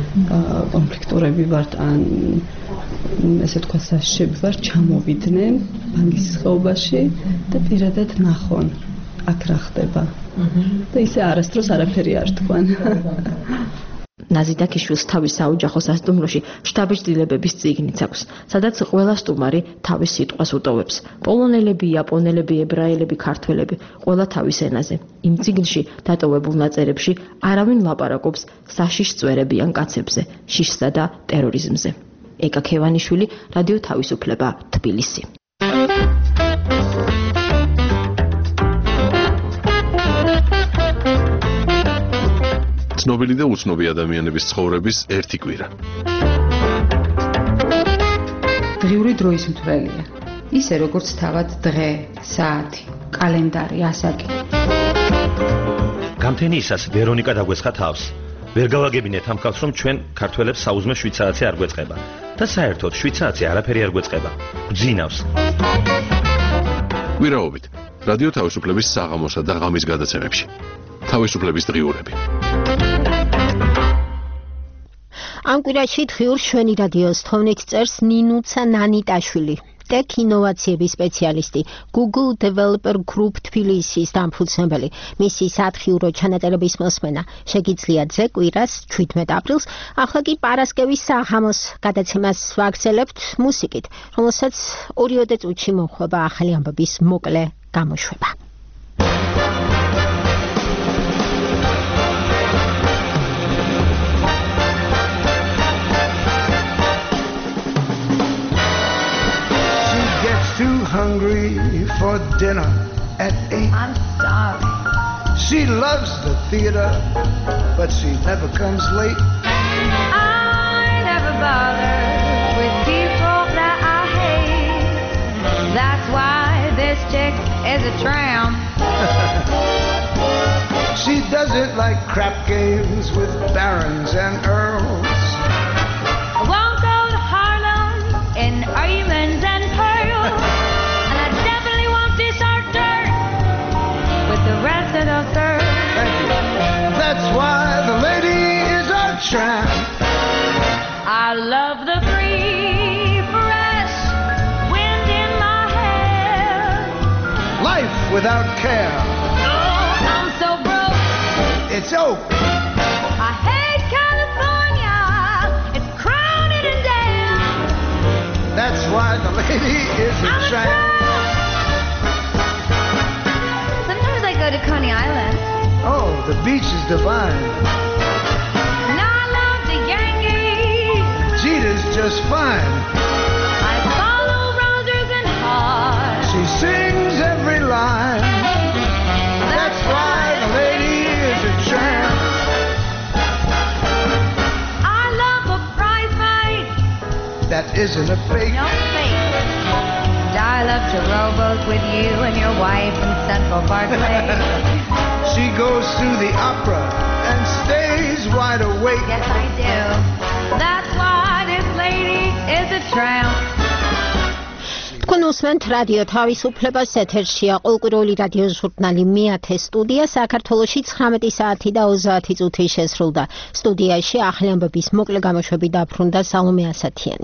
კონფლიქტურები ვართ ან ესე თქვა საშიშები ვართ, ჩამოვიდნენ პანკისის ხეობაში და პირადად ნახონ აქ რა ხდება. და ისე არასდროს არაფერი არ თქვან. ნაზიდაკიშვილს თავის საოჯახო სასტუმროში შტაბის-დილებების წიგნიც აქვს, სადაც ყველა სტუმარი თავის სიტყვას უტოვებს. პოლონელები, იაპონელები, ებრაელები, ქართველები, ყველა თავის ენაზე. იმ წიგნში დატოვებულ ნაწერებში არავინ ლაპარაკობს საშიშ წვერებიან კაცებზე, შიშსა და ტერორიზმზე. ეკა ქევანიშვილი, რადიო თავისუფლება, თბილისი. ცნობილი და უცნობი ადამიანების ცხოვრების ერთი კვირა. დღიური დროის მთვრელია. ისე როგორც თავად დღე, საათი, კალენდარი, ასაკი. გამთენიისას ვერონიკა დაგვესხა თავს. ვერ გავაგებინეთ ამ ხალხს, რომ ჩვენ ქართველებს საუზმე შვიცარაცი არ გვეწყება და საერთოდ შვიცარაცი არაფერი არ გვეწყება. გძინავს. კვირაობით რადიო თავისუფლების საღამოსა და ღამის გადაცემებში. თავისუფლების დღიურები. ამ კვირაში დღიურ შვენი რადიოს თოვნით წერს ნინუცა ნანიტაშვილი, ტექ ინოვაციების სპეციალისტი, Google Developer Group თბილისის დამფუძნებელი. მისი სათხიურო ჩანაწერების მოსმენა შეგიძლიათ ძე კვირას ჩვიდმეტ აპრილს, ახლა კი პარასკევის საღამოს გადაცემას ვაგრძელებთ მუსიკით, რომელსაც ორიოდე წუთში მოხვება ახალი ამბების მოკლე გამოშვება. Too hungry for dinner at eight. I'm sorry. She loves the theater, but she never comes late. I never bother with people that I hate. That's why this chick is a tramp. She doesn't like crap games with barons and earls. I won't go to Harlem in diamonds and pearls. And I definitely won't dessert dirt with the rest of the girls. Thank you. That's why the lady is a tramp. I love the free, fresh wind in my hair. Life without care. Oh, I'm so broke. It's oak. I hate California. It's crowded and damn. That's why the lady is a I'm tramp. A Sometimes I go to Coney Island. Oh, the beach is divine. And I love the Yankees. Jeter's just fine. I follow Rogers and Hart. She sings every line. That's why the lady is a tramp. I love a prize fight. That isn't a fake. No fake. And I love to rowboat with you and your wife in Central Park Lake. She goes to the opera and stays wide awake. Yes, I do. That's why this lady is a tramp. თქვენ უსმენთ რადიო თავისუფლებას, ეთერშია ყოველკვირეული რადიო ჟურნალი მეათე სტუდია. საქართველოში ცხრამეტი საათი და ოცდაათი წუთი შესრულდა. სტუდიაში ახალი ამბების მოკლე გამოშვები დაბრუნდა სალომე ასათიანი.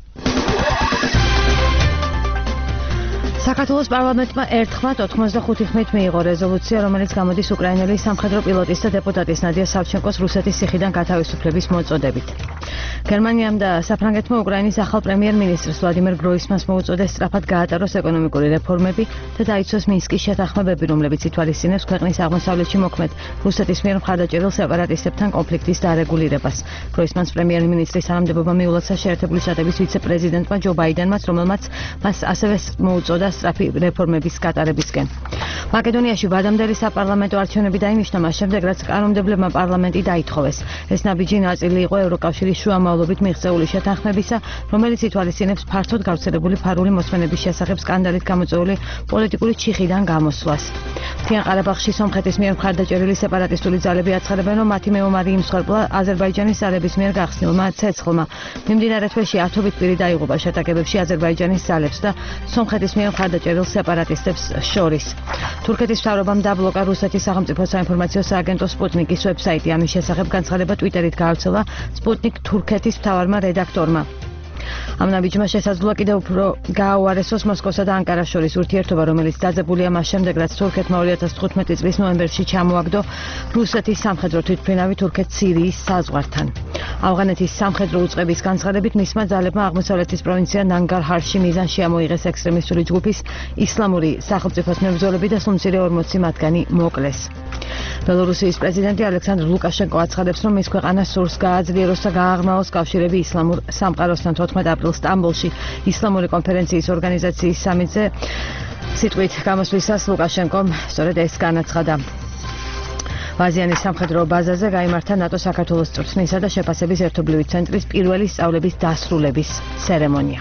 საქართველოს პარლამენტმა ერთხმად ოთხმოცდახუთი ხმით მიიღო რეზოლუცია, რომელიც გამოდის უკრაინელი სამხედრო პილოტის და დეპუტატის ნადია სავჩენკოს რუსეთის ციხიდან გათავისუფლების მოწოდებით. გერმანიამ და საფრანგეთმა უკრაინის ახალ პრემიერ-მინისტრს ვლადიმერ გროისმანს მოუწოდეს სწრაფად გაატაროს ეკონომიკური რეფორმები და დაიცვას მინსკის შეთანხმებები, რომლებიც ითვალისწინებს ქვეყნის აღმოსავლეთში მოქმედ რუსეთის მიერ მხარდაჭერილ სეპარატისტებთან კონფლიქტის დარეგულირებას. გროისმანს პრემიერ-მინისტრის თანამდებობა მიულოცა შეერთებული შტატების ვიცე-პრეზიდენტმა ჯო ბაიდენმაც, რომელმაც მას ასევე მოუწოდა სწრაფი რეფორმების გატარებისკენ. მაკედონიაში ვადამდელი საპარლამენტო არჩევნები დაინიშნა მას შემდეგ, რაც კანონმდებლებმა პარლამენტი დაითხოვეს. ეს ნაბიჯი ნაწილი იყო ევროკავშირის შუამავლობით მიღწეული შეთანხმებისა, რომელიც ითვალისწინებს ფართოდ გავრცელებული ფარული მოსმენების შესახებ სკანდალით გამოწვეული პოლიტიკური ჩიხიდან გამოსვლას. მთიან ყარაბაღში სომხეთის მიერ მხარდაჭერილი სეპარატისტული ძალები აცხადებენ, რომ მათი მეომარი იმსხვერპლა აზერბაიჯანის ძალების მიერ გახსნილმა ცეცხლმა. მიმდინარე თვეში ათობით პირი დაიღუპა შეტაკებებში აზერბაიჯანის ძალებს და სომხეთის მიერ მხარდაჭერილ სეპარატისტებს შორის. თურქეთის მთავრობამ დაბლოკა რუსეთის სახელმწიფო საინფორმაციო სააგენტო სპუტნიკის ვებსაიტი. ამის შესახებ განცხადება ტვიტერით გაავრცელა სპუტნიკ თურქეთის მთავარმა რედაქტორმა. ამ ნაბიჯმა შესაძლოა კიდევ უფრო გააუარესოს მოსკოვსა და ანკარას შორის ურთიერთობა, რომელიც დაძაბულია მას შემდეგ, რაც თურქეთმა ორი ათას თხუთმეტი წლის ნოემბერში ჩამოაგდო რუსეთის სამხედრო თვითმფრინავი თურქეთ-სირიის საზღვართან. ავღანეთის სამხედრო უწყების განცხადებით მისმა ძალებმა აღმოსავლეთის პროვინცია ნანგარჰარში მიზანში ამოიღეს ექსტრემისტული ჯგუფის ისლამური სახელმწიფოს მებრძოლები და სულ ორმოცი მათგანი მოკლეს. ბელორუსიის პრეზიდენტი ალექსანდრ ლუკაშენკო აცხადებს, რომ მის ქვეყანას სურს გააძლიეროს და გააღრმავოს კავშირები ისლამურ სამყაროსთან. თოთხმეტ აპრილს სტამბოლში ისლამური კონფერენციის ორგანიზაციის სამიტზე სიტყვით გამოსვლისას ლუკაშენკომ სწორედ ეს განაცხადა. ვაზიანის სამხედრო ბაზაზე გაიმართა ნატო საქართველოს წვრთნისა და შეფასების ერთობლივი ცენტრის პირველი სწავლების დასრულების ცერემონია.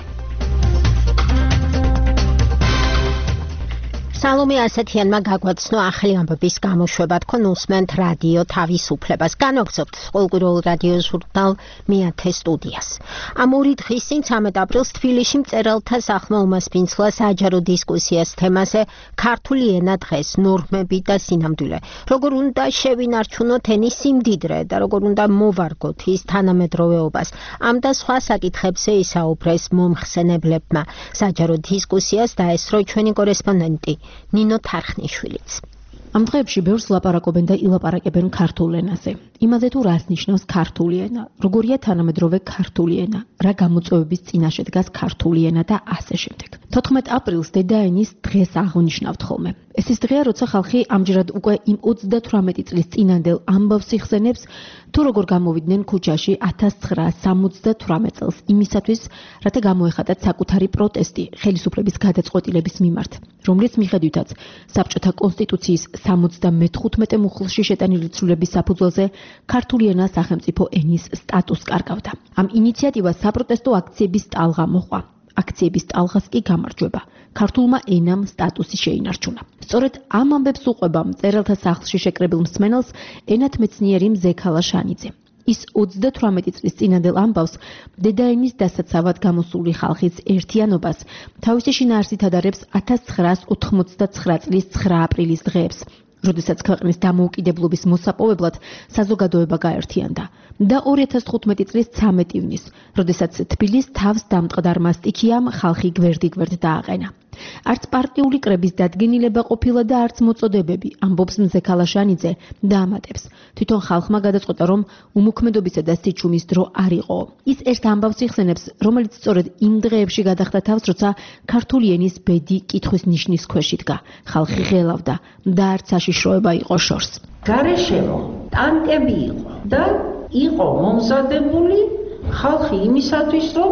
სალომე ასეთიანმა გაგვაცნო ახალი ამბების გამოშვება, თქვენ უსმენთ რადიო თავისუფლებას. განვაგრძობთ ყოველკვირეულ რადიო ჟურნალ მეათე სტუდიას. ამ ორი დღის წინ ცამეტ აპრილს თბილისში მწერალთა სახლმა უმასპინძლა საჯარო დისკუსიას თემაზე ქართული ენა დღეს, ნორმები და სინამდვილე. როგორ უნდა შევინარჩუნოთ ენის სიმდიდრე და როგორ უნდა მოვარგოთ ის თანამედროვეობას. ამ და სხვა საკითხებზე ისაუბრეს მომხსენებლებმა. საჯარო დისკუსიას დაესწრო ჩვენი კორესპონდენტი ნინო თარხნიშვილიც. ამ დღეებში ბევრს ლაპარაკობენ და ილაპარაკებენ ქართულ ენაზე. იმაზე თუ რას ნიშნავს ქართული ენა, როგორია თანამედროვე ქართული ენა, რა გამოწვევების წინაშე დგას ქართული ენა და ასე შემდეგ. თოთხმეტ აპრილს დედაენის დღეს აღნიშნავთ ხოლმე. ეს ის დღეა, როცა ხალხი ამჯერად უკვე იმ ოცდათვრამეტი წლის წინანდელ ამბავს იხსენებს, თუ როგორ გამოვიდნენ ქუჩაში ათას ცხრაასი სამოცდათვრამეტ წელს იმისათვის, რათა გამოეხატათ საკუთარი პროტესტი ხელისუფლების გადაწყვეტილების მიმართ, რომლის მიხედვითაც საბჭოთა კონსტიტუციის სამოცდამეთხუთმეტე მუხლში შეტანილი ცვლილების საფუძველზე ქართული ენა სახელმწიფო ენის სტატუსს კარგავდა. ამ ინიციატივას საპროტესტო აქციების ტალღა მოყვა. აქციების ტალღას კი გამარჯვება. ქართულმა ენამ სტატუსი შეინარჩუნა. სწორედ ამ ამბებს უყვება მწერალთა სახლში შეკრებილ მსმენელს ენათმეცნიერი მზექალა შანიძე. ის ოცდათვრამეტი წლის წინანდელ ამბავს დედაენის დასაცავად გამოსული ხალხის ერთიანობას თავისი შინაარსით ადარებს ათას ცხრაასი ოთხმოცდაცხრა წლის ცხრა აპრილის დღეებს, როდესაც ქვეყნის დამოუკიდებლობის მოსაპოვებლად საზოგადოება გაერთიანდა და ორი ათას თხუთმეტი წლის ცამეტ ივნისს, როდესაც თბილის თავს დამტყდარმა სტიქიამ ხალხი გვერდიგვერდ დააყენა. არც პარტიული კრების დადგენილება ყოფილა და არც მოწოდებები, ამბობს მზექალა შანიძე და ამატებს. თვითონ ხალხმა გადაწყვეტა, რომ უმოქმედობისა და სიჩუმის დრო არ იყო. ის ერთ ამბავს იხსენებს, რომელიც სწორედ იმ დღეებში გადახდა თავს, როცა ქართული ენის ბედი კითხვის ნიშნის ქვეშ იდგა. ხალხი ღელავდა და არც საშიშროება იყო შორს. გარეშემო ტანკები იყო და იყო მომზადებული ხალხი იმისათვის, რომ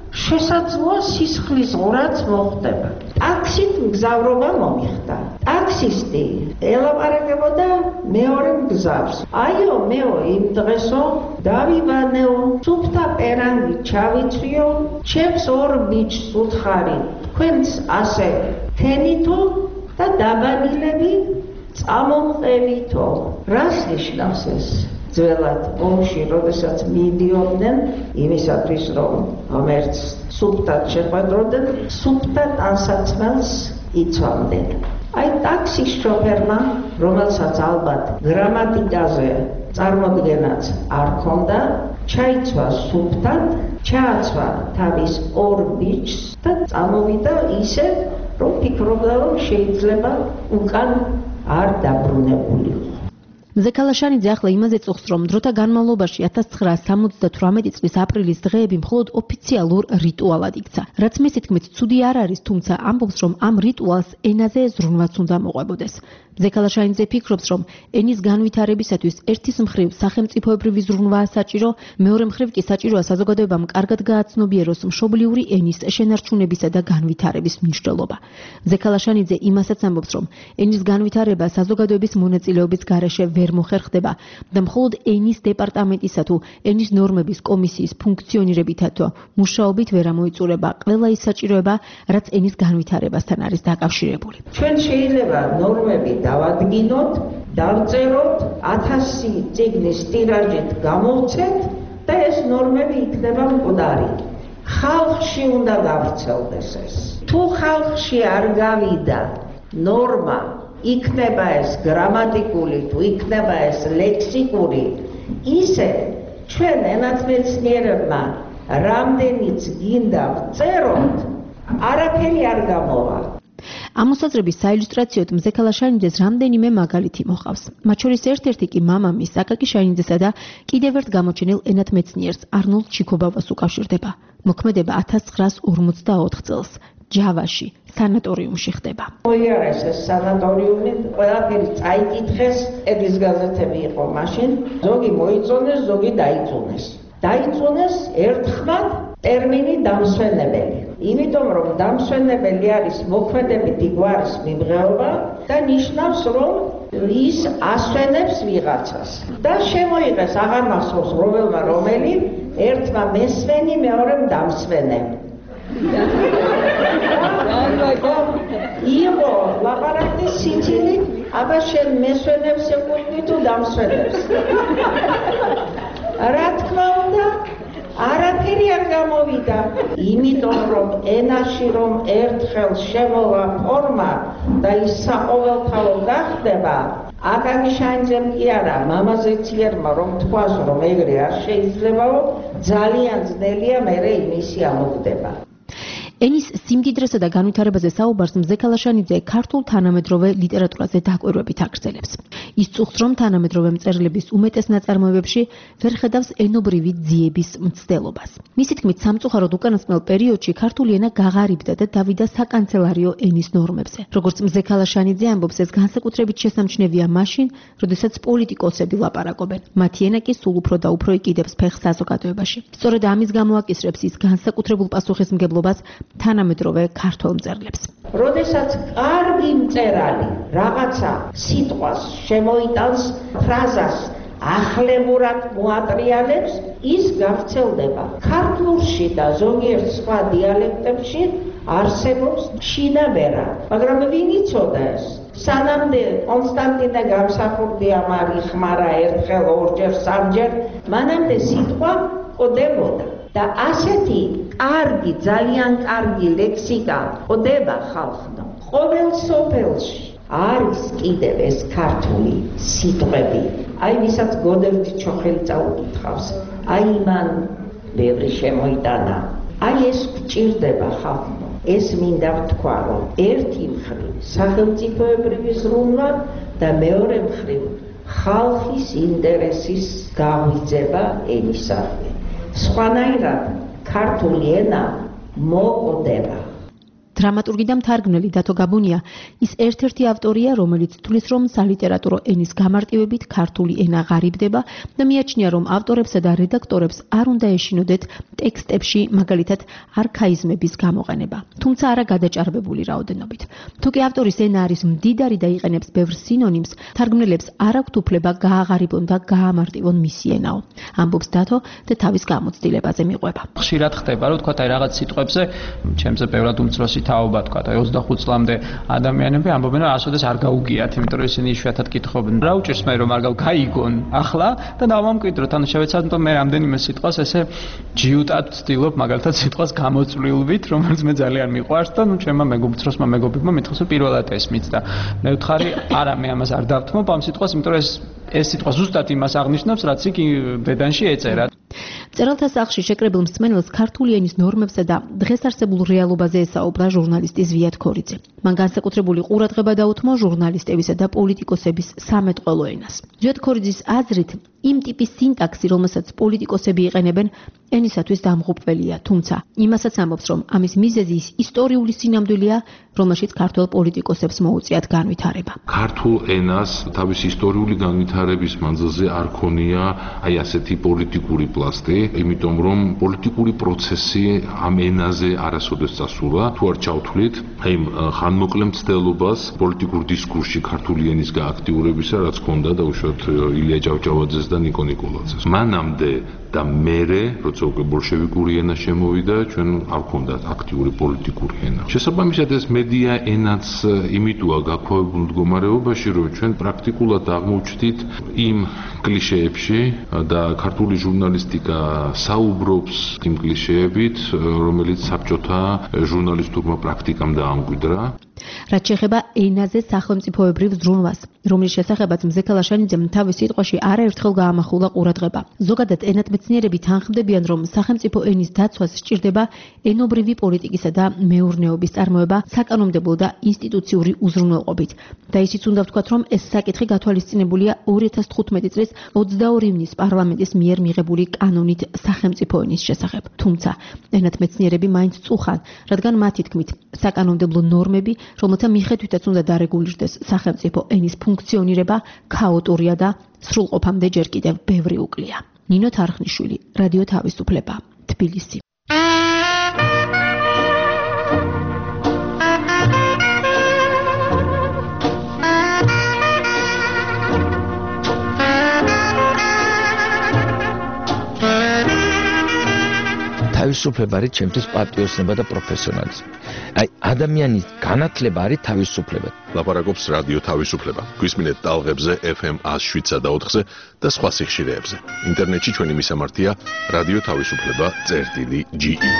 შესაძლოა სისხლის ღურაც მოხდება. ტაქსით მგზავრობა მომიხდა. ტაქსისტი ელაპარაკებოდა მეორე მგზავრს. აიო, მეო, იმ დღესო დავიბანეო, სუფთა პერანგი ჩავიწვიო, ჩემს ორ ბიჭს უთხარი, თქვენს ასე თენითო და დაბანილები წამომყევითო. რას ნიშნავს ეს? ძველად ომში, როდესაც მიდიოდნენ იმისათვის, რომ ღმერთს სუფთად შეხვედროდნენ, სუფთად ანსაცმელს იცვამდნენ. აი ტაქსის შოფერმა, რომელსაც ალბათ გრამატიკაზე წარმოდგენაც არ ჰქონდა, ჩაიცვა სუფთად, ჩააცვა თავის ორ ბიჭს და წამოვიდა ისე, რომ ფიქრობდა, რომ შეიძლება უკან არ დაბრუნებულიყო. მზექალა შანიძე ახლა იმაზე წუხს, რომ დროთა განმავლობაში ათას ცხრაასი სამოცდათვრამეტი წლის აპრილის დღეები მხოლოდ ოფიციალურ რიტუალად იქცა. რაც მისი თქმით ცუდი არ არის, თუმცა ამბობს, რომ ამ რიტუალს ენაზე ზრუნვაც უნდა მოყვებოდეს. მზექალა შანიძე ფიქრობს, რომ ენის განვითარებისათვის ერთის მხრივ სახელმწიფოებრივი ზრუნვაა საჭირო, მეორე მხრივ კი საჭიროა საზოგადოებამ კარგად გააცნობიეროს მშობლიური ენის შენარჩუნებისა და განვითარების მნიშვნელობა. მზექალა შანიძე იმასაც ამბობს, რომ ენის განვითარება საზოგადოების მონაწილეობის გარეშე ვერ მოხერხდება და მხოლოდ ენის დეპარტამენტისა თუ ენის ნორმების კომისიის ფუნქციონირებითაც მუშაობით ვერ ამოიწურება ყველა ის საჭიროება, რაც ენის განვითარებასთან არის დაკავშირებული. ჩვენ შეიძლება ნორმები დავადგინოთ, დავწეროთ, ათასი წიგნის ტირაჟით გამოვცეთ და ეს ნორმები იქნება მკვდარი. ხალხში უნდა გავრცელდეს ეს. თუ ხალხში არ გავიდა ნორმა, იქნება ეს გრამატიკული, თუ იქნება ეს ლექსიკური, ისე ჩვენ ენათმეცნიერებმა რამდენიც გინდა ვწეროთ, არაფერი არ გამოვა. ამ მოსაზრების საილუსტრაციოდ მზე ქალაშანიძეს რამდენიმე მაგალითი მოყავს. მათ შორის ერთ-ერთი კი მამამის აკაკი შანიძესა და კიდევ ერთ გამოჩენილ ენათ მეცნიერს არნოლდ ჩიქობავას უკავშირდება. მოქმედება ათას ცხრაას ორმოცდაოთხ წელს ჯავაში სანატორიუმში ხდება. მოიარეს ეს სანატორიუმი, ყველაფერი წაიკითხეს, ეგის გაზეთები იყო მაშინ, ზოგი მოიწონეს, ზოგი დაიწუნეს. დაიწუნეს ერთხმად ტერმინი დამსვენებელი. იმიტომ რომ დამსვენებელი არის მოქმედებითი გვარის მიბღეობა და ნიშნავს რომ ის ასვენებს ვიღაცას. და შემოიღეს აღარ მახსოვს რომელმა რომელი, ერთმა მესვენი, მეორემ დამსვენე. იყო ლაპარაკი სიცილი, აბა შენ მესვენებს ეკუთვნი თუ დამსვენებს. რა თქმა უნდა არაფერი არ გამოვიდა, იმიტომ რომ ენაში რომ ერთხელ შემოვა ფორმა და ის საყოველთაო გახდება, აკაკი შანიძემ კი არა, მამაზეც იერმა რომ თქვას რომ ეგრე არ შეიძლებაო, ძალიან ძნელია მერე იმისი ამოგდება. ენის სიმდიდრესა და განვითარებაზე საუბარს მზე ქალაშანიძე ქართულ თანამედროვე ლიტერატურაზე დაკვირვებით აგრძელებს. ის წუხს, რომ თანამედროვე მწერლების უმეტეს ნაწარმოებებში ვერ ხედავს ენობრივი ძიების მცდელობას. მისი თქმით, სამწუხაროდ უკანასკნელ პერიოდში ქართული ენა გაღარიბდა და დავიდა საკანცელარიო ენის ნორმებზე. როგორც მზე ქალაშანიძე ამბობს, ეს განსაკუთრებით შესამჩნევია მაშინ, როდესაც პოლიტიკოსები ლაპარაკობენ. მათი ენა კი სულ უფრო და უფრო იკიდებს ფეხს საზოგადოებაში. სწორედ ამის გამო აკისრებს ის განსაკუთრებულ პასუხისმგებლობას თანამედროვე ქართველ მწერლებს. როდესაც კარგი მწერალი რაღაცა სიტყვას შემოიტანს, ფრაზას ახლებურად მოატრიალებს, ის გავრცელდება. ქართულში და ზოგიერთ სხვა დიალექტებში არსებობს შინაბერა, მაგრამ ვინ იცოდა ეს? სანამდე კონსტანტინე გამსახურდია მარი ხმარა ერთხელ, ორჯერ, სამჯერ, მანამდე სიტყვა ყოდებოდა. და ასეთი კარგი, ძალიან კარგი ლექსიკა ყდება ხალხმა. ყოველ სოფელში არის კიდევ ეს ქართული სიტყვები. აი ვისაც გოდერძი ჩოხელი წაუკითხავს, აი მან ბევრი შემოიტანა. აი ეს გჭირდება ხალხმა. ეს მინდა ვთქვა, რომ ერთი მხრივ სახელმწიფოებრივი ზრუნვა და მეორე მხრივ ხალხის ინტერესის გაღვიძება ენისადმი. სხვანაირად ქართული ენა მოკვდება. დრამატურგი და მთარგმნელი დათო გაბუნია ის ერთ-ერთი ავტორია, რომელიც თვლის, რომ სალიტერატურო ენის გამარტივებით ქართული ენა ღარიბდება და მიაჩნია, რომ ავტორებსა და რედაქტორებს არ უნდა ეშინოდეთ ტექსტებში, მაგალითად, არქაიზმების გამოყენება, თუმცა არა გადაჭარბებული რაოდენობით. თუ კი ავტორის ენა არის მდიდარი და იყენებს ბევრ სინონიმს, თარგმნელებს არ აქვთ უფლება გააღარიბონ და გაამარტივონ მისი ენაო. ამბობს დათო და თავის გამოცდილებაზე მიყვება. ხშირად ხდება, რომ თქვა, აი რაღაც სიტყვებზე, ჩემზე ბევრად უმცროსი თაობა თქვა და ოცდახუთ წლამდე ადამიანები ამბობენ რომ ასოდეს არ გაუგიათ, იმიტომ რომ ისინი იშვიათად კითხობენ. რა უჭირს მე რომ არ გაიგონ ახლა და დავამკვიდროთ, ანუ შევეცადოთ მე რამდენიმე სიტყვას ესე ჯიუტად ვცდილობ, მაგალითად სიტყვას გამოწვლილვით, რომელიც მე ძალიან მიყვარს და ნუ ჩემმა მეგობრებმა მეგობრებმა მითხეს რომ პირველად ესმით და მე ვთხარი არა მე ამას არ დავთმობ ამ სიტყვას, იმიტომ რომ ეს ეს სიტყვა ზუსტად იმას აღნიშნავს, რაც იქ დედანში ეწერა. მწერალთა სახლში შეკრებილ მსმენელს ქართული ენის ნორმებსა და დღეს არსებულ რეალობაზე ესაუბრა ჟურნალისტი ზვიად ქორიძე. მან განსაკუთრებული ყურადღება დაუთმო ჟურნალისტებისა და პოლიტიკოსების სამეთყველო ენას. ზვიად ქორიძის აზრით, იმ ტიპის სინტაქსი, რომელსაც პოლიტიკოსები იყენებენ, ენისათვის დამღუპველია, თუმცა იმასაც ამბობს, რომ ამის მიზეზი ის ისტორიული სინამდვილეა, რომელშიც ქართველ პოლიტიკოსებს მოუწიათ განვითარება. ქართულ ენას თავის ისტორიული განვითარების მანძილზე არ ქონია აი ასეთი პოლიტიკური პლასტი, იმიტომ რომ პოლიტიკური პროცესი ამ ენაზე არასოდეს წასულა. თუ არ ჩავთვლით აი ხანმოკლე მცდელობას პოლიტიკურ დისკურსში ქართული ენის გააქტიურებისა, რაც ჰქონდა დაუშვათ ილია ჭავჭავაძეს და ნიკო ნიკოლაძეს. მანამდე და მერე, როცა უკვე ბოლშევიკური ენა შემოვიდა, ჩვენ არ ჰქონდათ აქტიური პოლიტიკური ენა. შესაბამისად ეს მედია ენაც იმიტოა გაქვავებულ მდგომარეობაში, რომ ჩვენ პრაქტიკულად აღმოჩნდით იმ კლიშეებში და ქართული ჟურნალისტიკა საუბრობს იმ კლიშეებით, რომელიც საბჭოთა ჟურნალისტურმა პრაქტიკამ დაამკვიდრა. რაც შეეხება ენაზე სახელმწიფოებრივ ზრუნვას, რომლის შესახებაც მზე ქალაშანიძემ თავის სიტყვაში არაერთხელ გაამახვილა ყურადღება. ზოგადად ენათმეცნიერები თანხმდებიან, რომ სახელმწიფო ენის დაცვას სჭირდება ენობრივი პოლიტიკისა და მეურნეობის წარმოება საკანონმდებლო და ინსტიტუციური უზრუნველყოფით. და ისიც უნდა ვთქვათ, რომ ეს საკითხი გათვალისწინებულია ორი ათას თხუთმეტი წლის ოცდაორი ივნის პარლამენტის მიერ მიღებული კანონით სახელმწიფო ენის შესახებ. თუმცა ენათმეცნიერები მაინც წუხან, რადგან მათი თქმით, საკანონმდებლო ნორმები, რომელთა მიხედვითაც უნდა დარეგულირდეს სახელმწიფო ენის ფუნქციონირება, ქაოტურია და სრულყოფამდე ჯერ კიდევ ბევრი უკლია. ნინო თარხნიშვილი, რადიო თავისუფლება, თბილისი. თავისუფლება არის ჩემთვის პატრიოტიზმი და პროფესიონალიზმი. აი, ადამიანის განათლება არის თავისუფლება. ლაპარაკობს რადიო თავისუფლება. გვისმინეთ ტალღებზე ეფ ემ one oh seven და ოთხზე და სხვა სიხშირეებზე. ინტერნეტში ჩვენი მისამართია რადიო თავისუფლება წერტილი ჯი ი.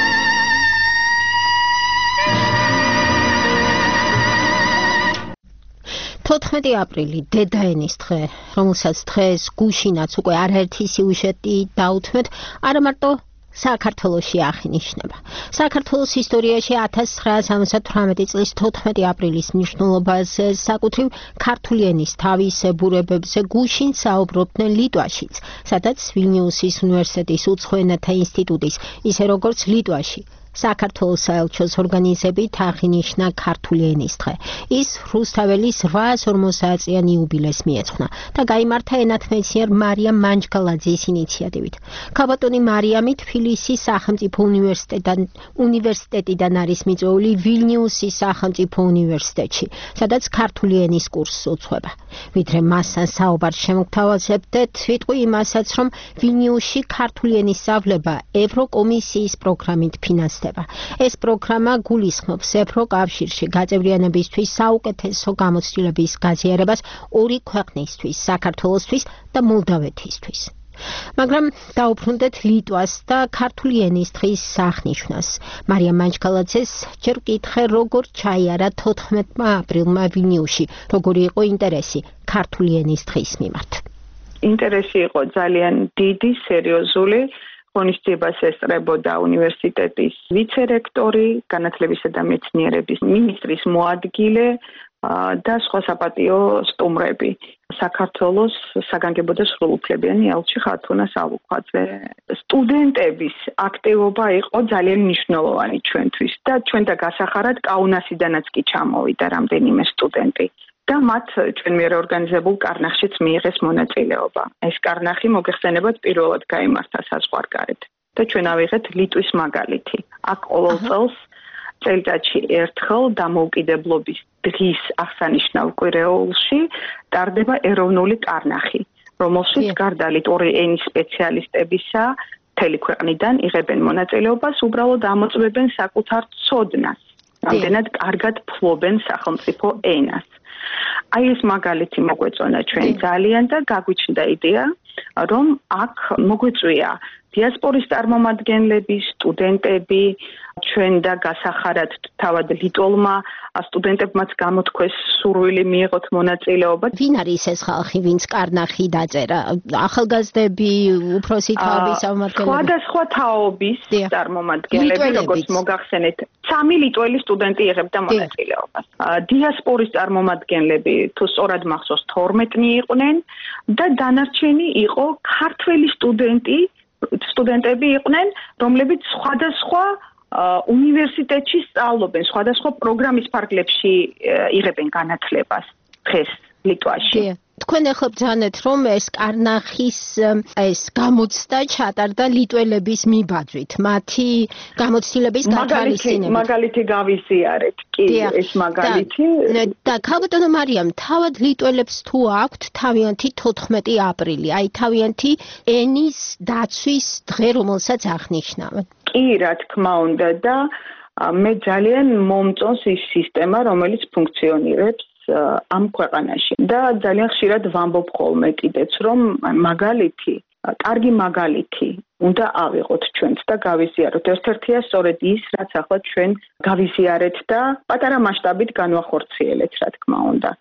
თოთხმეტი აპრილი დედაენის დღე, რომელსაც დღეს გუშინაც უკვე არაერთი სიუჟეტი დაუთმეთ, არა მარტო საქართველოში აღინიშნება. საქართველოს ისტორიაში ათას ცხრაას ორმოცდაათი წლის თოთხმეტი აპრილის მნიშვნელობაზე საკუთრივ ქართული ენის თავისებურებებზე გუშინ საუბრობდნენ ლიტვაშიც, სადაც ვილნიუსის უნივერსიტეტის უცხო ენათა ინსტიტუტის, ისე როგორც ლიტვაში საქართველოს საელჩოს ორგანიზებით აღინიშნა ქართული ენის დღე. ის რუსთაველის რვაას ორმოცდაათწლიანი იუბილეს მიეძღვნა და გაიმართა ენათმეცნიერ მარიამ მანჯგალაძის ინიციატივით. ქალბატონი მარიამი თბილისის სახელმწიფო უნივერსიტეტიდან უნივერსიტეტიდან არის მიწვეული ვილნიუსის სახელმწიფო უნივერსიტეტში, სადაც ქართული ენის კურსს უძღვება. ვიდრე მასთან საუბარს შემოგთავაზებდეთ, ვიტყვი იმასაც, რომ ვილნიუსში ქართული ენის სწავლება ევროკომისიის პროგრამით ფინანსდება. ეს პროგრამა გულისხმობს ევროკავშირში გაწევრიანებისთვის საუკეთესო გამოცდილების გაზიარებას ორი ქვეყნისთვის, საქართველოსთვის და მოლდავეთისთვის. მაგრამ დაუბრუნდეთ ლიტვას და ქართული ენის დღის აღნიშვნას. მარიამ მანჯგალაძეს ჯერ ვკითხე, როგორ ჩაიარა თოთხმეტმა აპრილმა ვილნიუსში, როგორი იყო ინტერესი ქართული ენის დღის მიმართ. ინტერესი იყო ძალიან დიდი, სერიოზული. ღონისძიებას ესწრებოდა უნივერსიტეტის ვიცე-რექტორი, განათლებისა და მეცნიერების მინისტრის მოადგილე და სხვა საპატიო სტუმრები. საქართველოს საგანგებო და სრულუფლებიანი ელჩი ხათუნა სალუქვაძე. სტუდენტების აქტივობა იყო ძალიან მნიშვნელოვანი ჩვენთვის და ჩვენ და გასახარად კაუნასიდანაც კი ჩამოვიდა რამდენიმე სტუდენტი. და მათ ჩვენ მიერ ორგანიზებულ კარნახშიც მიიღეს მონაწილეობა. ეს კარნახი მოგეხსენებათ პირველად გაიმართა საზღვარგარეთ და ჩვენ ავიღეთ ლიტვის მაგალითი. აქ ყოველ წელს წელიწადში ერთხელ დამოუკიდებლობის დღის აღსანიშნავ კვირეულში ტარდება ეროვნული კარნახი, რომელშიც გარდა ლიტვური ენის სპეციალისტებისა მთელი ქვეყნიდან იღებენ მონაწილეობას, უბრალოდ ამოწმებენ საკუთარ ცოდნას, რამდენად კარგად ფლობენ სახელმწიფო ენას. აი ეს მაგალითი მოგვეწონა ჩვენ ძალიან და გაგვიჩნდა იდეა, რომ აქ მოგვიწვია დიასპორის წარმომადგენლები, სტუდენტები, ჩვენ და გასახარად თავად ლიტოლმა სტუდენტებმაც გამოთქვეს სურვილი მიიღოთ მონაწილეობა. ვინ არის ეს ხალხი, ვინც კარნახი დაწერა? ახალგაზრდები, უფროსი თაობის წარმომადგენლები? სხვადასხვა თაობის წარმომადგენლები, როგორც მოგახსენეთ, სამი ლიტველი სტუდენტი იღებდა მონაწილეობას. დიასპორის წარმომადგენლები, თუ სწორად მახსოვს, თორმეტი იყვნენ და დანარჩენი იყო ქართველი სტუდენტი, სტუდენტები იყვნენ, რომლებიც სხვადასხვა უნივერსიტეტში სწავლობენ, სხვადასხვა პროგრამის ფარგლებში იღებენ განათლებას დღეს ლიტვაში. თქვენ ახლა ბრძანეთ, რომ ეს კარნახის ეს გამოცდა ჩატარდა ლიტველების მიბაძვით, მათი გამოცდილების გათვალისწინებით. მაგალითი გავიზიარეთ, კი, ეს მაგალითი. და ქალბატონო მარიამ, თავად ლიტველებს თუ აქვთ თავიანთი თოთხმეტი აპრილი, აი თავიანთი ენის დაცვის დღე, რომელსაც აღნიშნავენ. კი, რა თქმა უნდა და მე ძალიან მომწონს ის სისტემა, რომელიც ფუნქციონირებს ამ ქვეყანაში და ძალიან ხშირად ვამბობ ხოლმე კიდეც, რომ მაგალითი, კარგი მაგალითი უნდა ავიღოთ ჩვენც და გავიზიაროთ. ერთ-ერთია სწორედ ის, რაც ახლა ჩვენ გავიზიარეთ და პატარა მასშტაბით განვახორციელეთ, რა თქმა უნდა.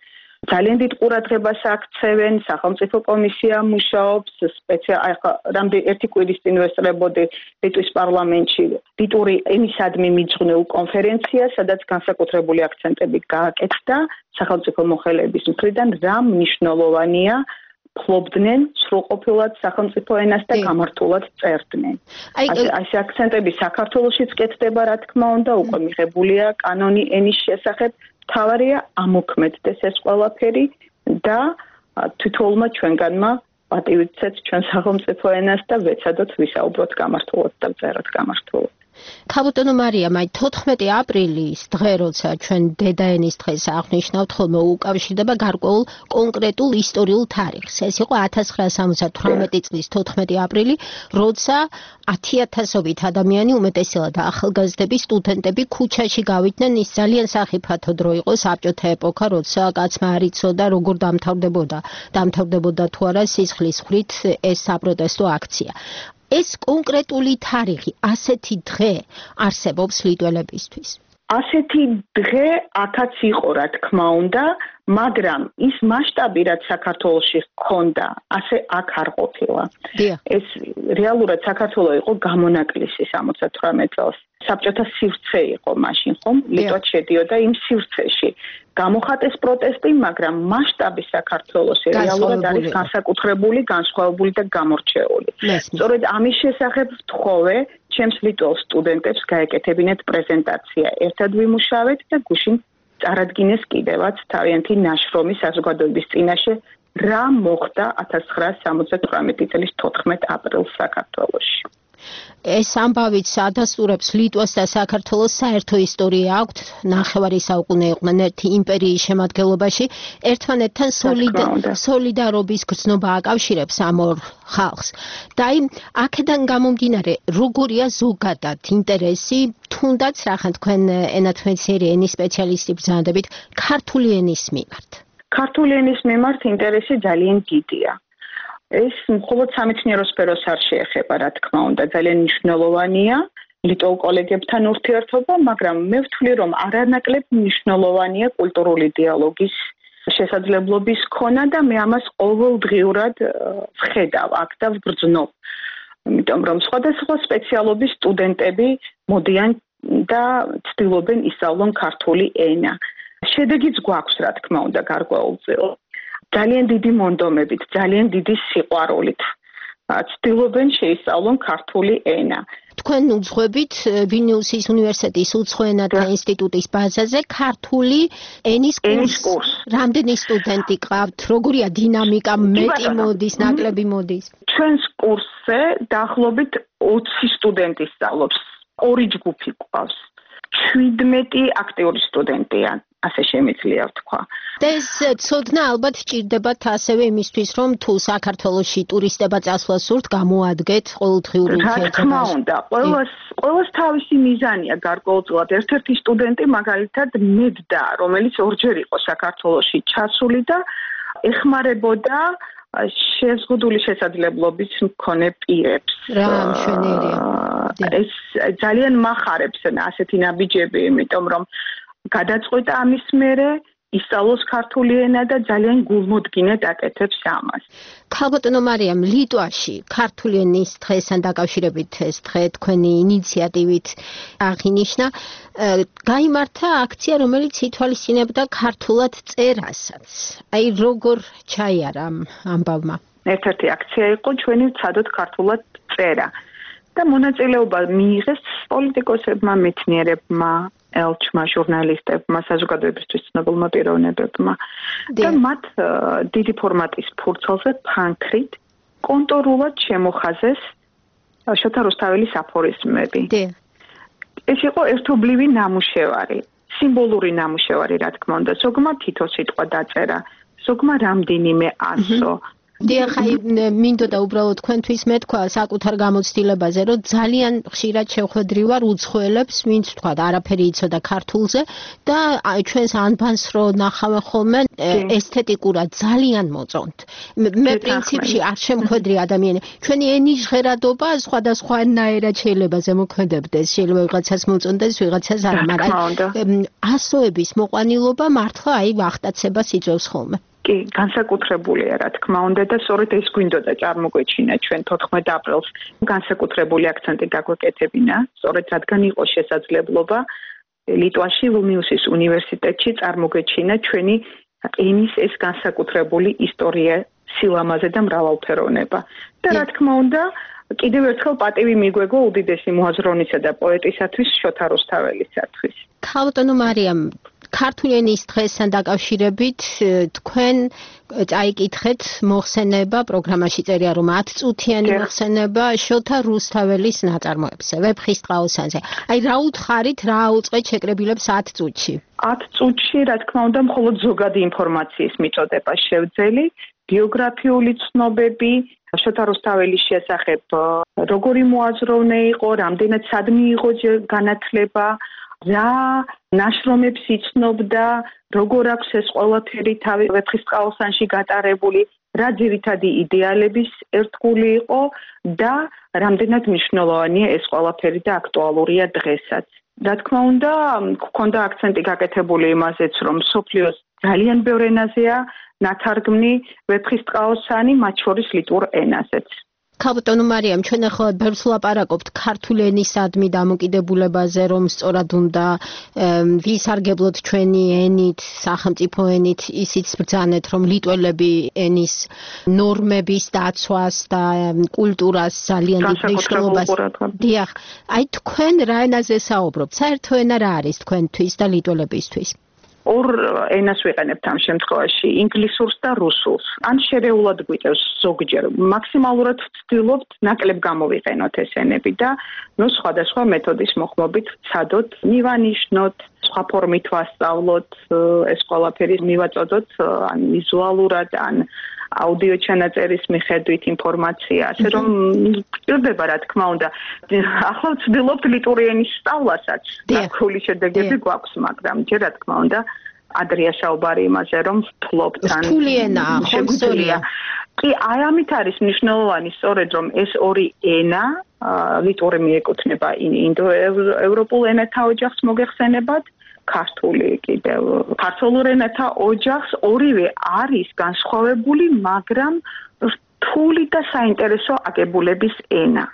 ძალიან დიდ ყურადღებას აქცევენ, სახელმწიფო კომისია მუშაობს, სპეციალ რამდენი ერთი კვირის წინ ვესწრებოდი ლიტვის პარლამენტში ლიტვური ენისადმი მიძღვნილ კონფერენცია, სადაც განსაკუთრებული აქცენტები გააკეთდა სახელმწიფო მოხელეების მხრიდან, რა მნიშვნელოვანია ფლობდნენ სრულყოფილად სახელმწიფო ენას და გამართულად წერდნენ. ასე ასე აქცენტები საქართველოშიც კეთდება, რა თქმა უნდა, უკვე მიღებულია კანონი ენის შესახებ. თავარია ამოქმედდეს ეს ყველაფერი და თითოეულმა ჩვენგანმა პატივიცეთ ჩვენ სახელმწიფო ენას და ვეცადოთ ვისაუბროთ გამართულად და ვწეროთ გამართულად. ქალბატონო მარიამ, აი თოთხმეტი აპრილის დღე, როცა ჩვენ დედაენის დღეს აღნიშნავთ, ხოლმე უკავშირდება გარკვეულ კონკრეტულ ისტორიულ თარიღს. ეს იყო ათას ცხრაასა სამოცდათვრამეტი წლის თოთხმეტი აპრილი, როცა ათი ათასობით ადამიანი, უმეტესად ახალგაზრდები, სტუდენტები ქუჩაში გავიდნენ. ის ძალიან სახიფათო დრო იყო, საბჭოთა ეპოქა, როცა კაცმა არ იცოდა როგორ დამთავრდებოდა, დამთავრდებოდა თუ არა სისხლის ხრით ეს საპროტესტო აქცია. ეს კონკრეტული თარიღი, ასეთი დღე არსებობს ლიტველებისთვის. ასეთი დღე აქაც იყო, რა თქმა უნდა, მაგრამ ის მასშტაბი, რაც საქართველოში ჰქონდა, ასე აქ არ ყოფილა. ეს რეალურად საქართველო იყო გამონაკლისი სამოცდათვრამეტ წელს. საბჭოთა სივრცე იყო მაშინ, ხომ? ლიტვაც შედიოდა იმ სივრცეში. გამოხატეს პროტესტი, მაგრამ მასშტაბი საქართველოს რეალურად არის განსაკუთრებული, განსხვავებული და გამორჩეული. სწორედ ამის შესახებ ვთხოვე ჩემს ლიტველ სტუდენტებს გაეკეთებინეთ პრეზენტაცია. ერთად ვიმუშავეთ და გუშინ წარადგინეს კიდევაც თავიანთი ნაშრომი საზოგადოების წინაშე რა მოხდა ათას ცხრაასა სამოცდათვრამეტი წლის თოთხმეტ აპრილს საქართველოში. ეს ამბავიც ადასტურებს ლიტვას და საქართველოს საერთო ისტორია აქვთ, ნახევარი საუკუნე იყვნენ ერთი იმპერიის შემადგენლობაში, ერთმანეთთან სოლიდარობის გრძნობა აკავშირებს ამ ორ ხალხს. და აი, აქედან გამომდინარე, როგორია ზოგადად ინტერესი, თუნდაც რახან თქვენ ენათმეცნიერი ენის სპეციალისტი ბრძანდებით, ქართული ენის მიმართ? ქართული ენის მიმართ ინტერესი ძალიან დიდია. ეს მხოლოდ სამეცნიერო სფეროს არ შეეხება, რა თქმა უნდა, ძალიან მნიშვნელოვანია ლიტველ კოლეგებთან ურთიერთობა, მაგრამ მე ვთვლი, რომ არანაკლებ მნიშვნელოვანია კულტურული დიალოგის შესაძლებლობის ქონა და მე ამას ყოველდღიურად ვხედავ აქ და ვგრძნობ. იმიტომ რომ სხვადასხვა სპეციალობის სტუდენტები მოდიან და ცდილობენ ისწავლონ ქართული ენა. შედეგიც გვაქვს, რა თქმა უნდა, გარკვეულწილად. ძალიან დიდი მონდომებით, ძალიან დიდი სიყვარულით ცდილობენ შეისწავლონ ქართული ენა. თქვენ უძღვებით ვილნიუსის უნივერსიტეტის უცხო ენათა ინსტიტუტის ბაზაზე ქართული ენის კურსს. რამდენი სტუდენტი ყავთ? როგორია დინამიკა? მეტი მოდის, ნაკლები მოდის? ჩვენს კურსზე დაახლოებით ოცი სტუდენტი სწავლობს. ორი ჯგუფი ყავს. შვიდმეტი აქტიური სტუდენტია. ასე შემიძლია ვთქვა. და ეს ცოდნა ალბათ ჭირდებათ ასევე იმისთვის, რომ თუ საქართველოში ტურისტება წასვლა სურთ, გამოადგეთ ყოველდღიურ ურთიერთობას. რა თქმა უნდა, ყოველს ყოველს თავისი მიზანია გარკვეულწილად. ერთ-ერთი სტუდენტი მაგალითად მედდა, რომელიც ორჯერ იყო საქართველოში ჩასული და ეხმარებოდა შეზღუდული შესაძლებლობის მქონე პირებს. რა მშვენიერია. ეს ძალიან მახარებს ასეთი ნაბიჯები, იმიტომ რომ გადაწყვეტა ამის მერე ისწავლოს ქართული ენა და ძალიან გულმოდგინედ აკეთებს ამას. ქალბატონო მარიამ, ლიტვაში ქართული ენის დღესთან დაკავშირებით ეს დღე თქვენი ინიციატივით აღინიშნა, გაიმართა აქცია, რომელიც ითვალისწინებდა ქართულად წერასაც. აი, როგორ ჩაიარა ამ ამბავმა? ერთ-ერთი აქცია იყო ჩვენი ვცადოთ ქართულად წერა და მონაწილეობა მიიღეს პოლიტიკოსებმა, მეცნიერებმა, ელჩმა, ჟურნალისტებმა, საზოგადოებისთვის ცნობილმა პიროვნებებმა და მათ დიდი ფორმატის ფურცელზე ფანქრით კონტორულად შემოხაზეს შოთა რუსთაველის აფორიზმები. ეს იყო ერთობლივი ნამუშევარი, სიმბოლური ნამუშევარი, რა თქმა უნდა, ზოგმა თითო სიტყვა დაწერა, ზოგმა რამდენიმე ასო, დიახ, აი მინდოდა უბრალოდ თქვენთვის მეთქვა საკუთარ გამოცდილებაზე, რომ ძალიან ხშირად შევხვედრი ვარ უცხოელებს, ვინც თქვა არაფერი იცოდა ქართულზე და ჩვენს ანბანს რო ნახავ ხოლმე ესთეტიკურად ძალიან მოწონთ. მე პრინციპში არ შემხვედრი ადამიანები. ჩვენი ენის ჟღერადობა სხვადასხვანაირად შეიძლება ზემოქმედებდეს, შეიძლება ვიღაცას მოწონდეს, ვიღაცას არა, მაგრამ ასოების მოყვანილობა მართლა აი ვახტაცებას იწვევს ხოლმე. კი, განსაკუთრებულია, რა თქმა უნდა და სწორედ ეს გვინდოდა წარმოგვეჩინა ჩვენ თოთხმეტ აპრილს. განსაკუთრებული აქცენტი გაგვეკეთებინა, სწორედ რადგან იყო შესაძლებლობა ლიტვაში ვილნიუსის უნივერსიტეტში წარმოგვეჩინა ჩვენი ენის ეს განსაკუთრებული ისტორია, სილამაზე და მრავალფეროვნება. და რა თქმა უნდა, კიდევ ერთხელ პატივი მიგვეგო უდიდესი მოაზროვნისა და პოეტისათვის შოთა რუსთაველისათვის. ქალბატონო მარიამ, ქართული ენის დღესთან დაკავშირებით თქვენ წაიკითხეთ მოხსენება პროგრამაში წერია რომ ათ წუთიანი მოხსენება შოთა რუსთაველის ნაწარმოებზე ვეფხის ტყაოსანზე. აი რა უთხარით, რა აუწყეთ შეკრებილებს ათ წუთში? ათ წუთში, რა თქმა უნდა, მხოლოდ ზოგადი ინფორმაციის მიწოდება შევძელი, ბიოგრაფიული ცნობები შოთა რუსთაველის შესახებ, როგორი მოაზროვნე იყო, რამდენად სადმი იყო განათლება, რა ნაშრომებს იცნობდა, როგორ აქვს ეს ყველაფერი თავი ვეფხისტყაოსანში გატარებული, რა ძირითადი იდეალების ერთგული იყო და რამდენად მნიშვნელოვანია ეს ყველაფერი და აქტუალურია დღესაც. რა თქმა უნდა, გქონდა აქცენტი გაკეთებული იმაზეც, რომ მსოფლიოს ძალიან ბევრ ენაზეა ნათარგმნი ვეფხისტყაოსანი, მათ შორის ლიტვურ ენაზეც. ქალბატონო მარიამ, ჩვენ ახლა ბევრს ვლაპარაკობთ ქართული ენისადმი დამოკიდებულებაზე, რომ სწორად უნდა ვისარგებლოთ ჩვენი ენით, სახელმწიფო ენით, ისიც ბრძანეთ, რომ ლიტველები ენის ნორმების დაცვას და კულტურას ძალიან დიდ მნიშვნელობას. დიახ, აი თქვენ რა ენაზე საუბრობთ? საერთო ენა რა არის თქვენთვის და ლიტველებისთვის? ორ ენას ვიყენებთ ამ შემთხვევაში, ინგლისურს და რუსულს. ან შერეულად გვიტევს ზოგჯერ. მაქსიმალურად ვცდილობთ ნაკლებ გამოვიყენოთ ეს ენები და ნუ სხვადასხვა მეთოდის მოხმობით ვცადოთ, მივანიშნოთ, სხვა ფორმით ვასწავლოთ, ეს ყველაფერი მივაწოდოთ ან ვიზუალურად, ან აუდიო ჩანაწერის მიხედვით ინფორმაცია, ასე რომ გჭირდება რა თქმა უნდა. ახლა ვცდილობთ ლიტვური ენის სწავლასაც. ნაკრული შედეგები გვაქვს, მაგრამ ჯერ რა თქმა უნდა ადრეა საუბარი იმაზე, რომ ვთვლობთ ან შეგვიძლია. კი, აი ამით არის მნიშვნელოვანი სწორედ რომ ეს ორი ენა, ლიტვური მიეკუთვნება ინდოევროპულ ენათა ოჯახს მოგეხსენებათ, ქართული კიდევ ქართულ ენათა ოჯახს, ორივე არის განსხვავებული, მაგრამ რთული და საინტერესო აგებულების ენა.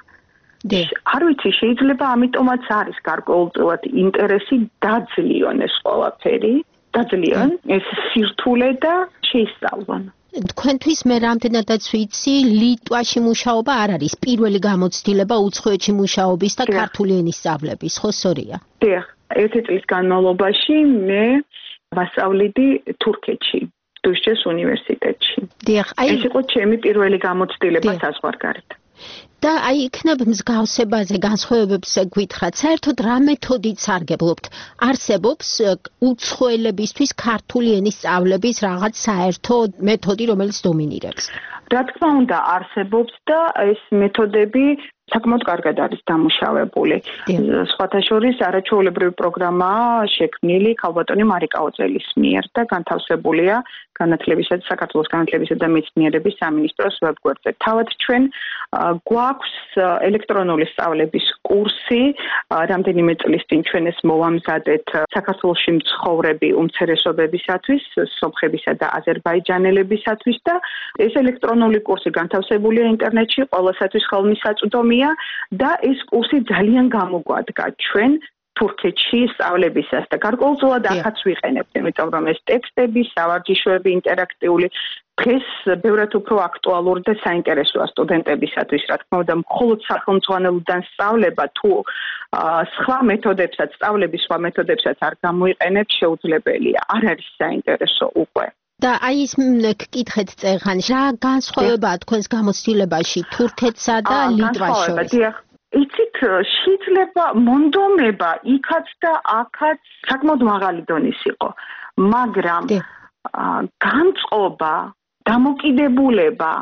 არ ვიცი, შეიძლება ამიტომაც არის გარკვეულწილად ინტერესი დაძლიონ ეს ყველაფერი, დაძლიონ ეს სირთულე და შეისწავლონ. თქვენთვის მე რამდენადაც ვიცი, ლიტვაში მუშაობა არ არის პირველი გამოცდილება უცხოეთში მუშაობის და ქართული ენის სწავლების, ხო სწორია? დიახ. ერთი წლის განმავლობაში მე ვასწავლიდი თურქეთში, დუშჩეს უნივერსიტეტში. დიახ, აი ეს იყო ჩემი პირველი გამოცდილება საზღვარგარეთ. და აი იქნებ მსგავსებაზე, განსხვავებებზე გვითხრათ, საერთოდ რა მეთოდით სარგებლობთ? არსებობს უცხოელებისთვის ქართული ენის სწავლების რაღაც საერთო მეთოდი, რომელიც დომინირებს? რა თქმა უნდა, არსებობს და ეს მეთოდები საკმაოდ კარგად არის დამუშავებული. სხვათა შორის არაჩვეულებრივი პროგრამაა შექმნილი ქალბატონი მარიკა ოწელის მიერ და განთავსებულია განათლებისა და საქართველოს განათლებისა და მეცნიერების სამინისტროს ვებგვერდზე. თავად ჩვენ გვაქვს ელექტრონული სწავლების კურსი, რამდენიმე წლის წინ ჩვენ ეს მოვამზადეთ საქართველოში მცხოვრები უმცირესობებისათვის, სომხებისა და აზერბაიჯანელებისათვის და ეს ელექტრონული კურსი განთავსებულია ინტერნეტში, ყველასათვის ხელმისაწვდომია და ეს კურსი ძალიან გამოგვადგა ჩვენ თურქეთში სწავლებისას და გარკვეულწილად ახაც ვიყენებთ, იმიტომ რომ ეს ტექსტები, სავარჯიშოები ინტერაქტიული დღეს ბევრად უფრო აქტუალური და საინტერესოა სტუდენტებისათვის, რა თქმა უნდა, მხოლოდ სახელმძღვანელოდან სწავლება თუ სხვა მეთოდებსაც, სწავლების სხვა მეთოდებსაც არ გამოიყენებთ, შეუძლებელია. არ არის საინტერესო უკვე. და აი ის გკითხეთ წეღან, რა განსხვავებაა თქვენს გამოცდილებაში თურქეთსა და ლიტვას შორის? იცით, შეიძლება მონდომება იქაც და აქაც საკმაოდ მაღალი დონის იყო, მაგრამ განწყობა, დამოკიდებულება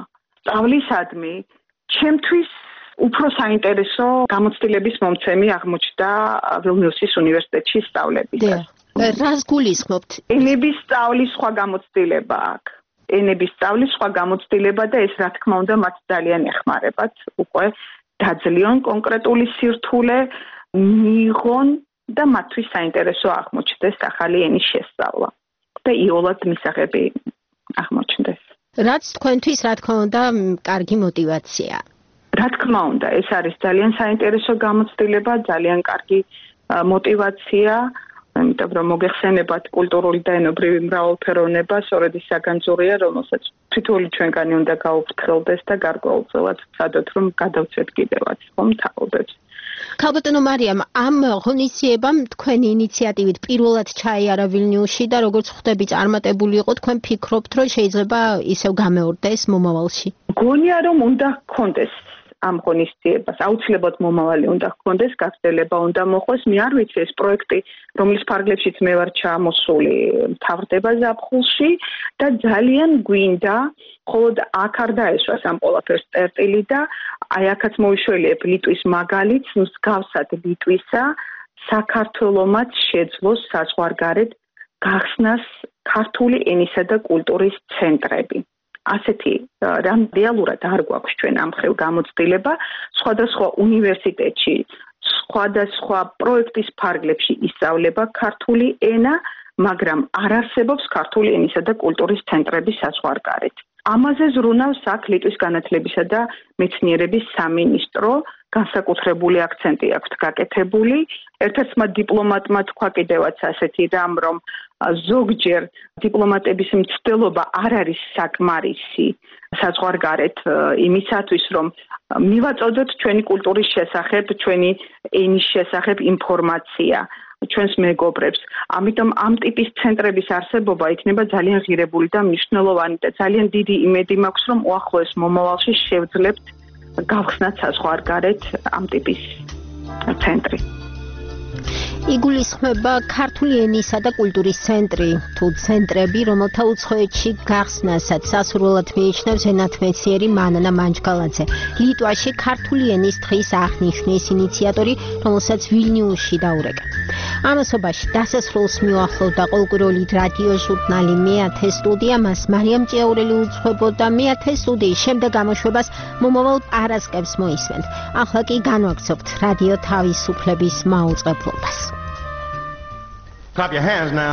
სწავლისადმი ჩემთვის უფრო საინტერესო გამოცდილების მომცემი აღმოჩნდა ვილნიუსის უნივერსიტეტში სწავლებისას. რას გულისხმობთ? ენების სწავლის სხვა გამოცდილება აქვს. ენების სწავლის სხვა გამოცდილება და ეს რა თქმა უნდა მათ ძალიან ეხმარებათ უკვე დაძლიონ კონკრეტული სირთულე მიიღონ და მათთვის საინტერესო აღმოჩნდეს ახალი ენის შესწავლა და იოლად მისაღები აღმოჩნდეს. რაც თქვენთვის რა თქმა უნდა კარგი мотиваცია. რა თქმა უნდა, ეს არის ძალიან საინტერესო გამოცდილება, ძალიან კარგი мотиваცია, იმიტომ რომ მოგეხსენებათ კულტურული და ენობრივი მრავალფეროვნება, სწორედ ის საგანძურია, რომელსაც თითოეული ჩვენგანი უნდა გაუფრთხილდეს და გარკვეულწილად ვცადოთ, რომ გადავწყვეტ კიდევაც ხომ თაობებს. ქალბატონო მარიამ, ამ ღონისძიებამ თქვენი ინიციატივით პირველად ჩაიარა ვილნიუსში და როგორც ხვდები წარმატებული იყო, თქვენ ფიქრობთ, რომ შეიძლება ისევ გამეორდეს მომავალში? მგონია, რომ უნდა გქონდეს ამ ღონისძიებას. აუცილებლად მომავალი უნდა გქონდეს, გაგრძელება უნდა მოხდეს. მე არ ვიცი ეს პროექტი, რომლის ფარგლებშიც მე ვარ ჩამოსული, მთავრდება ზაფხულში და ძალიან გვინდა, ხოლოდ აქ არ დაეშვას ამ ყველაფერს წერტილი და აი აქაც მოვიშველიებ ლიტვის მაგალითს, მსგავსად ლიტვისა, საქართველომაც შეძლოს საზღვარგარეთ გახსნას ქართული ენისა და კულტურის ცენტრები. ასეთი რამ რეალურად არ გვაქვს ჩვენ ამ ხელ გამოცდილება სხვადასხვა უნივერსიტეტში სხვადასხვა პროექტის ფარგლებში ისწავლება ქართული ენა, მაგრამ არ არსებობს ქართული ენისა და კულტურის ცენტრები საზღვარგარეთ. ამაზე ზრუნავს აქ ლიტვის განათლებისა და მეცნიერების სამინისტრო, განსაკუთრებული აქცენტი აქვს გაკეთებული. ერთ-ერთმა დიპლომატმა თქვა კიდევაც ასეთი რამ, რომ ზოგჯერ დიპლომატების მცდელობა არ არის საკმარისი საზღვარგარეთ იმისათვის, რომ მივაწოდოთ ჩვენი კულტურის შესახებ, ჩვენი ენის შესახებ ინფორმაცია ჩვენს მეგობრებს. ამიტომ ამ ტიპის ცენტრების არსებობა იქნება ძალიან ღირებული და მნიშვნელოვანი და ძალიან დიდი იმედი მაქვს, რომ უახლოეს მომავალში შევძლებთ გავხსნათ საზღვარგარეთ ამ ტიპის ცენტრი. იგულისხმება ქართული ენისა და კულტურის ცენტრი თუ ცენტრები, რომელთა უცხოეთში გახსნასაც სასურველად მიიჩნევს ენათმეცნიერი მანანა მანჯგალაძე. ლიტვაში ქართული ენის დღის აღნიშვნის ინიციატორი, რომელსაც ვილნიუსში დაურეკა. ამასობაში დასასრულს მიუახლოვდა ყოველკვირეული რადიო ჟურნალი მეათე სტუდია, მას მარიამ ჭიაურელი უძღვებოდა. მეათე სტუდიის შემდეგ გამოშვებას მომავალ პარასკევს მოისმენთ. ახლა კი განვაგრძობთ რადიო თავისუფლების მაუწყებლობას. Clap your hands now.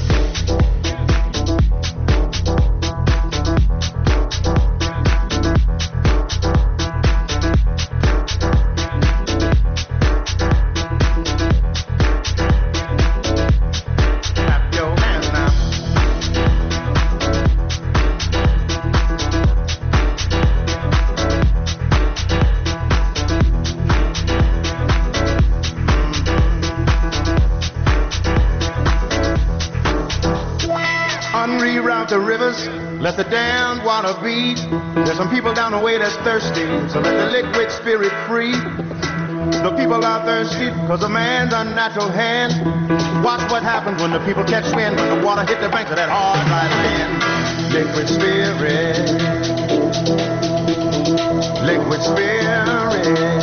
The rivers, let the damned water be. There's some people down the way that's thirsty, so let the liquid spirit free. The people are thirsty because of man's unnatural hand. Watch what happens when the people catch wind, when the water hit the banks of that hard, dry land. Liquid spirit, liquid spirit.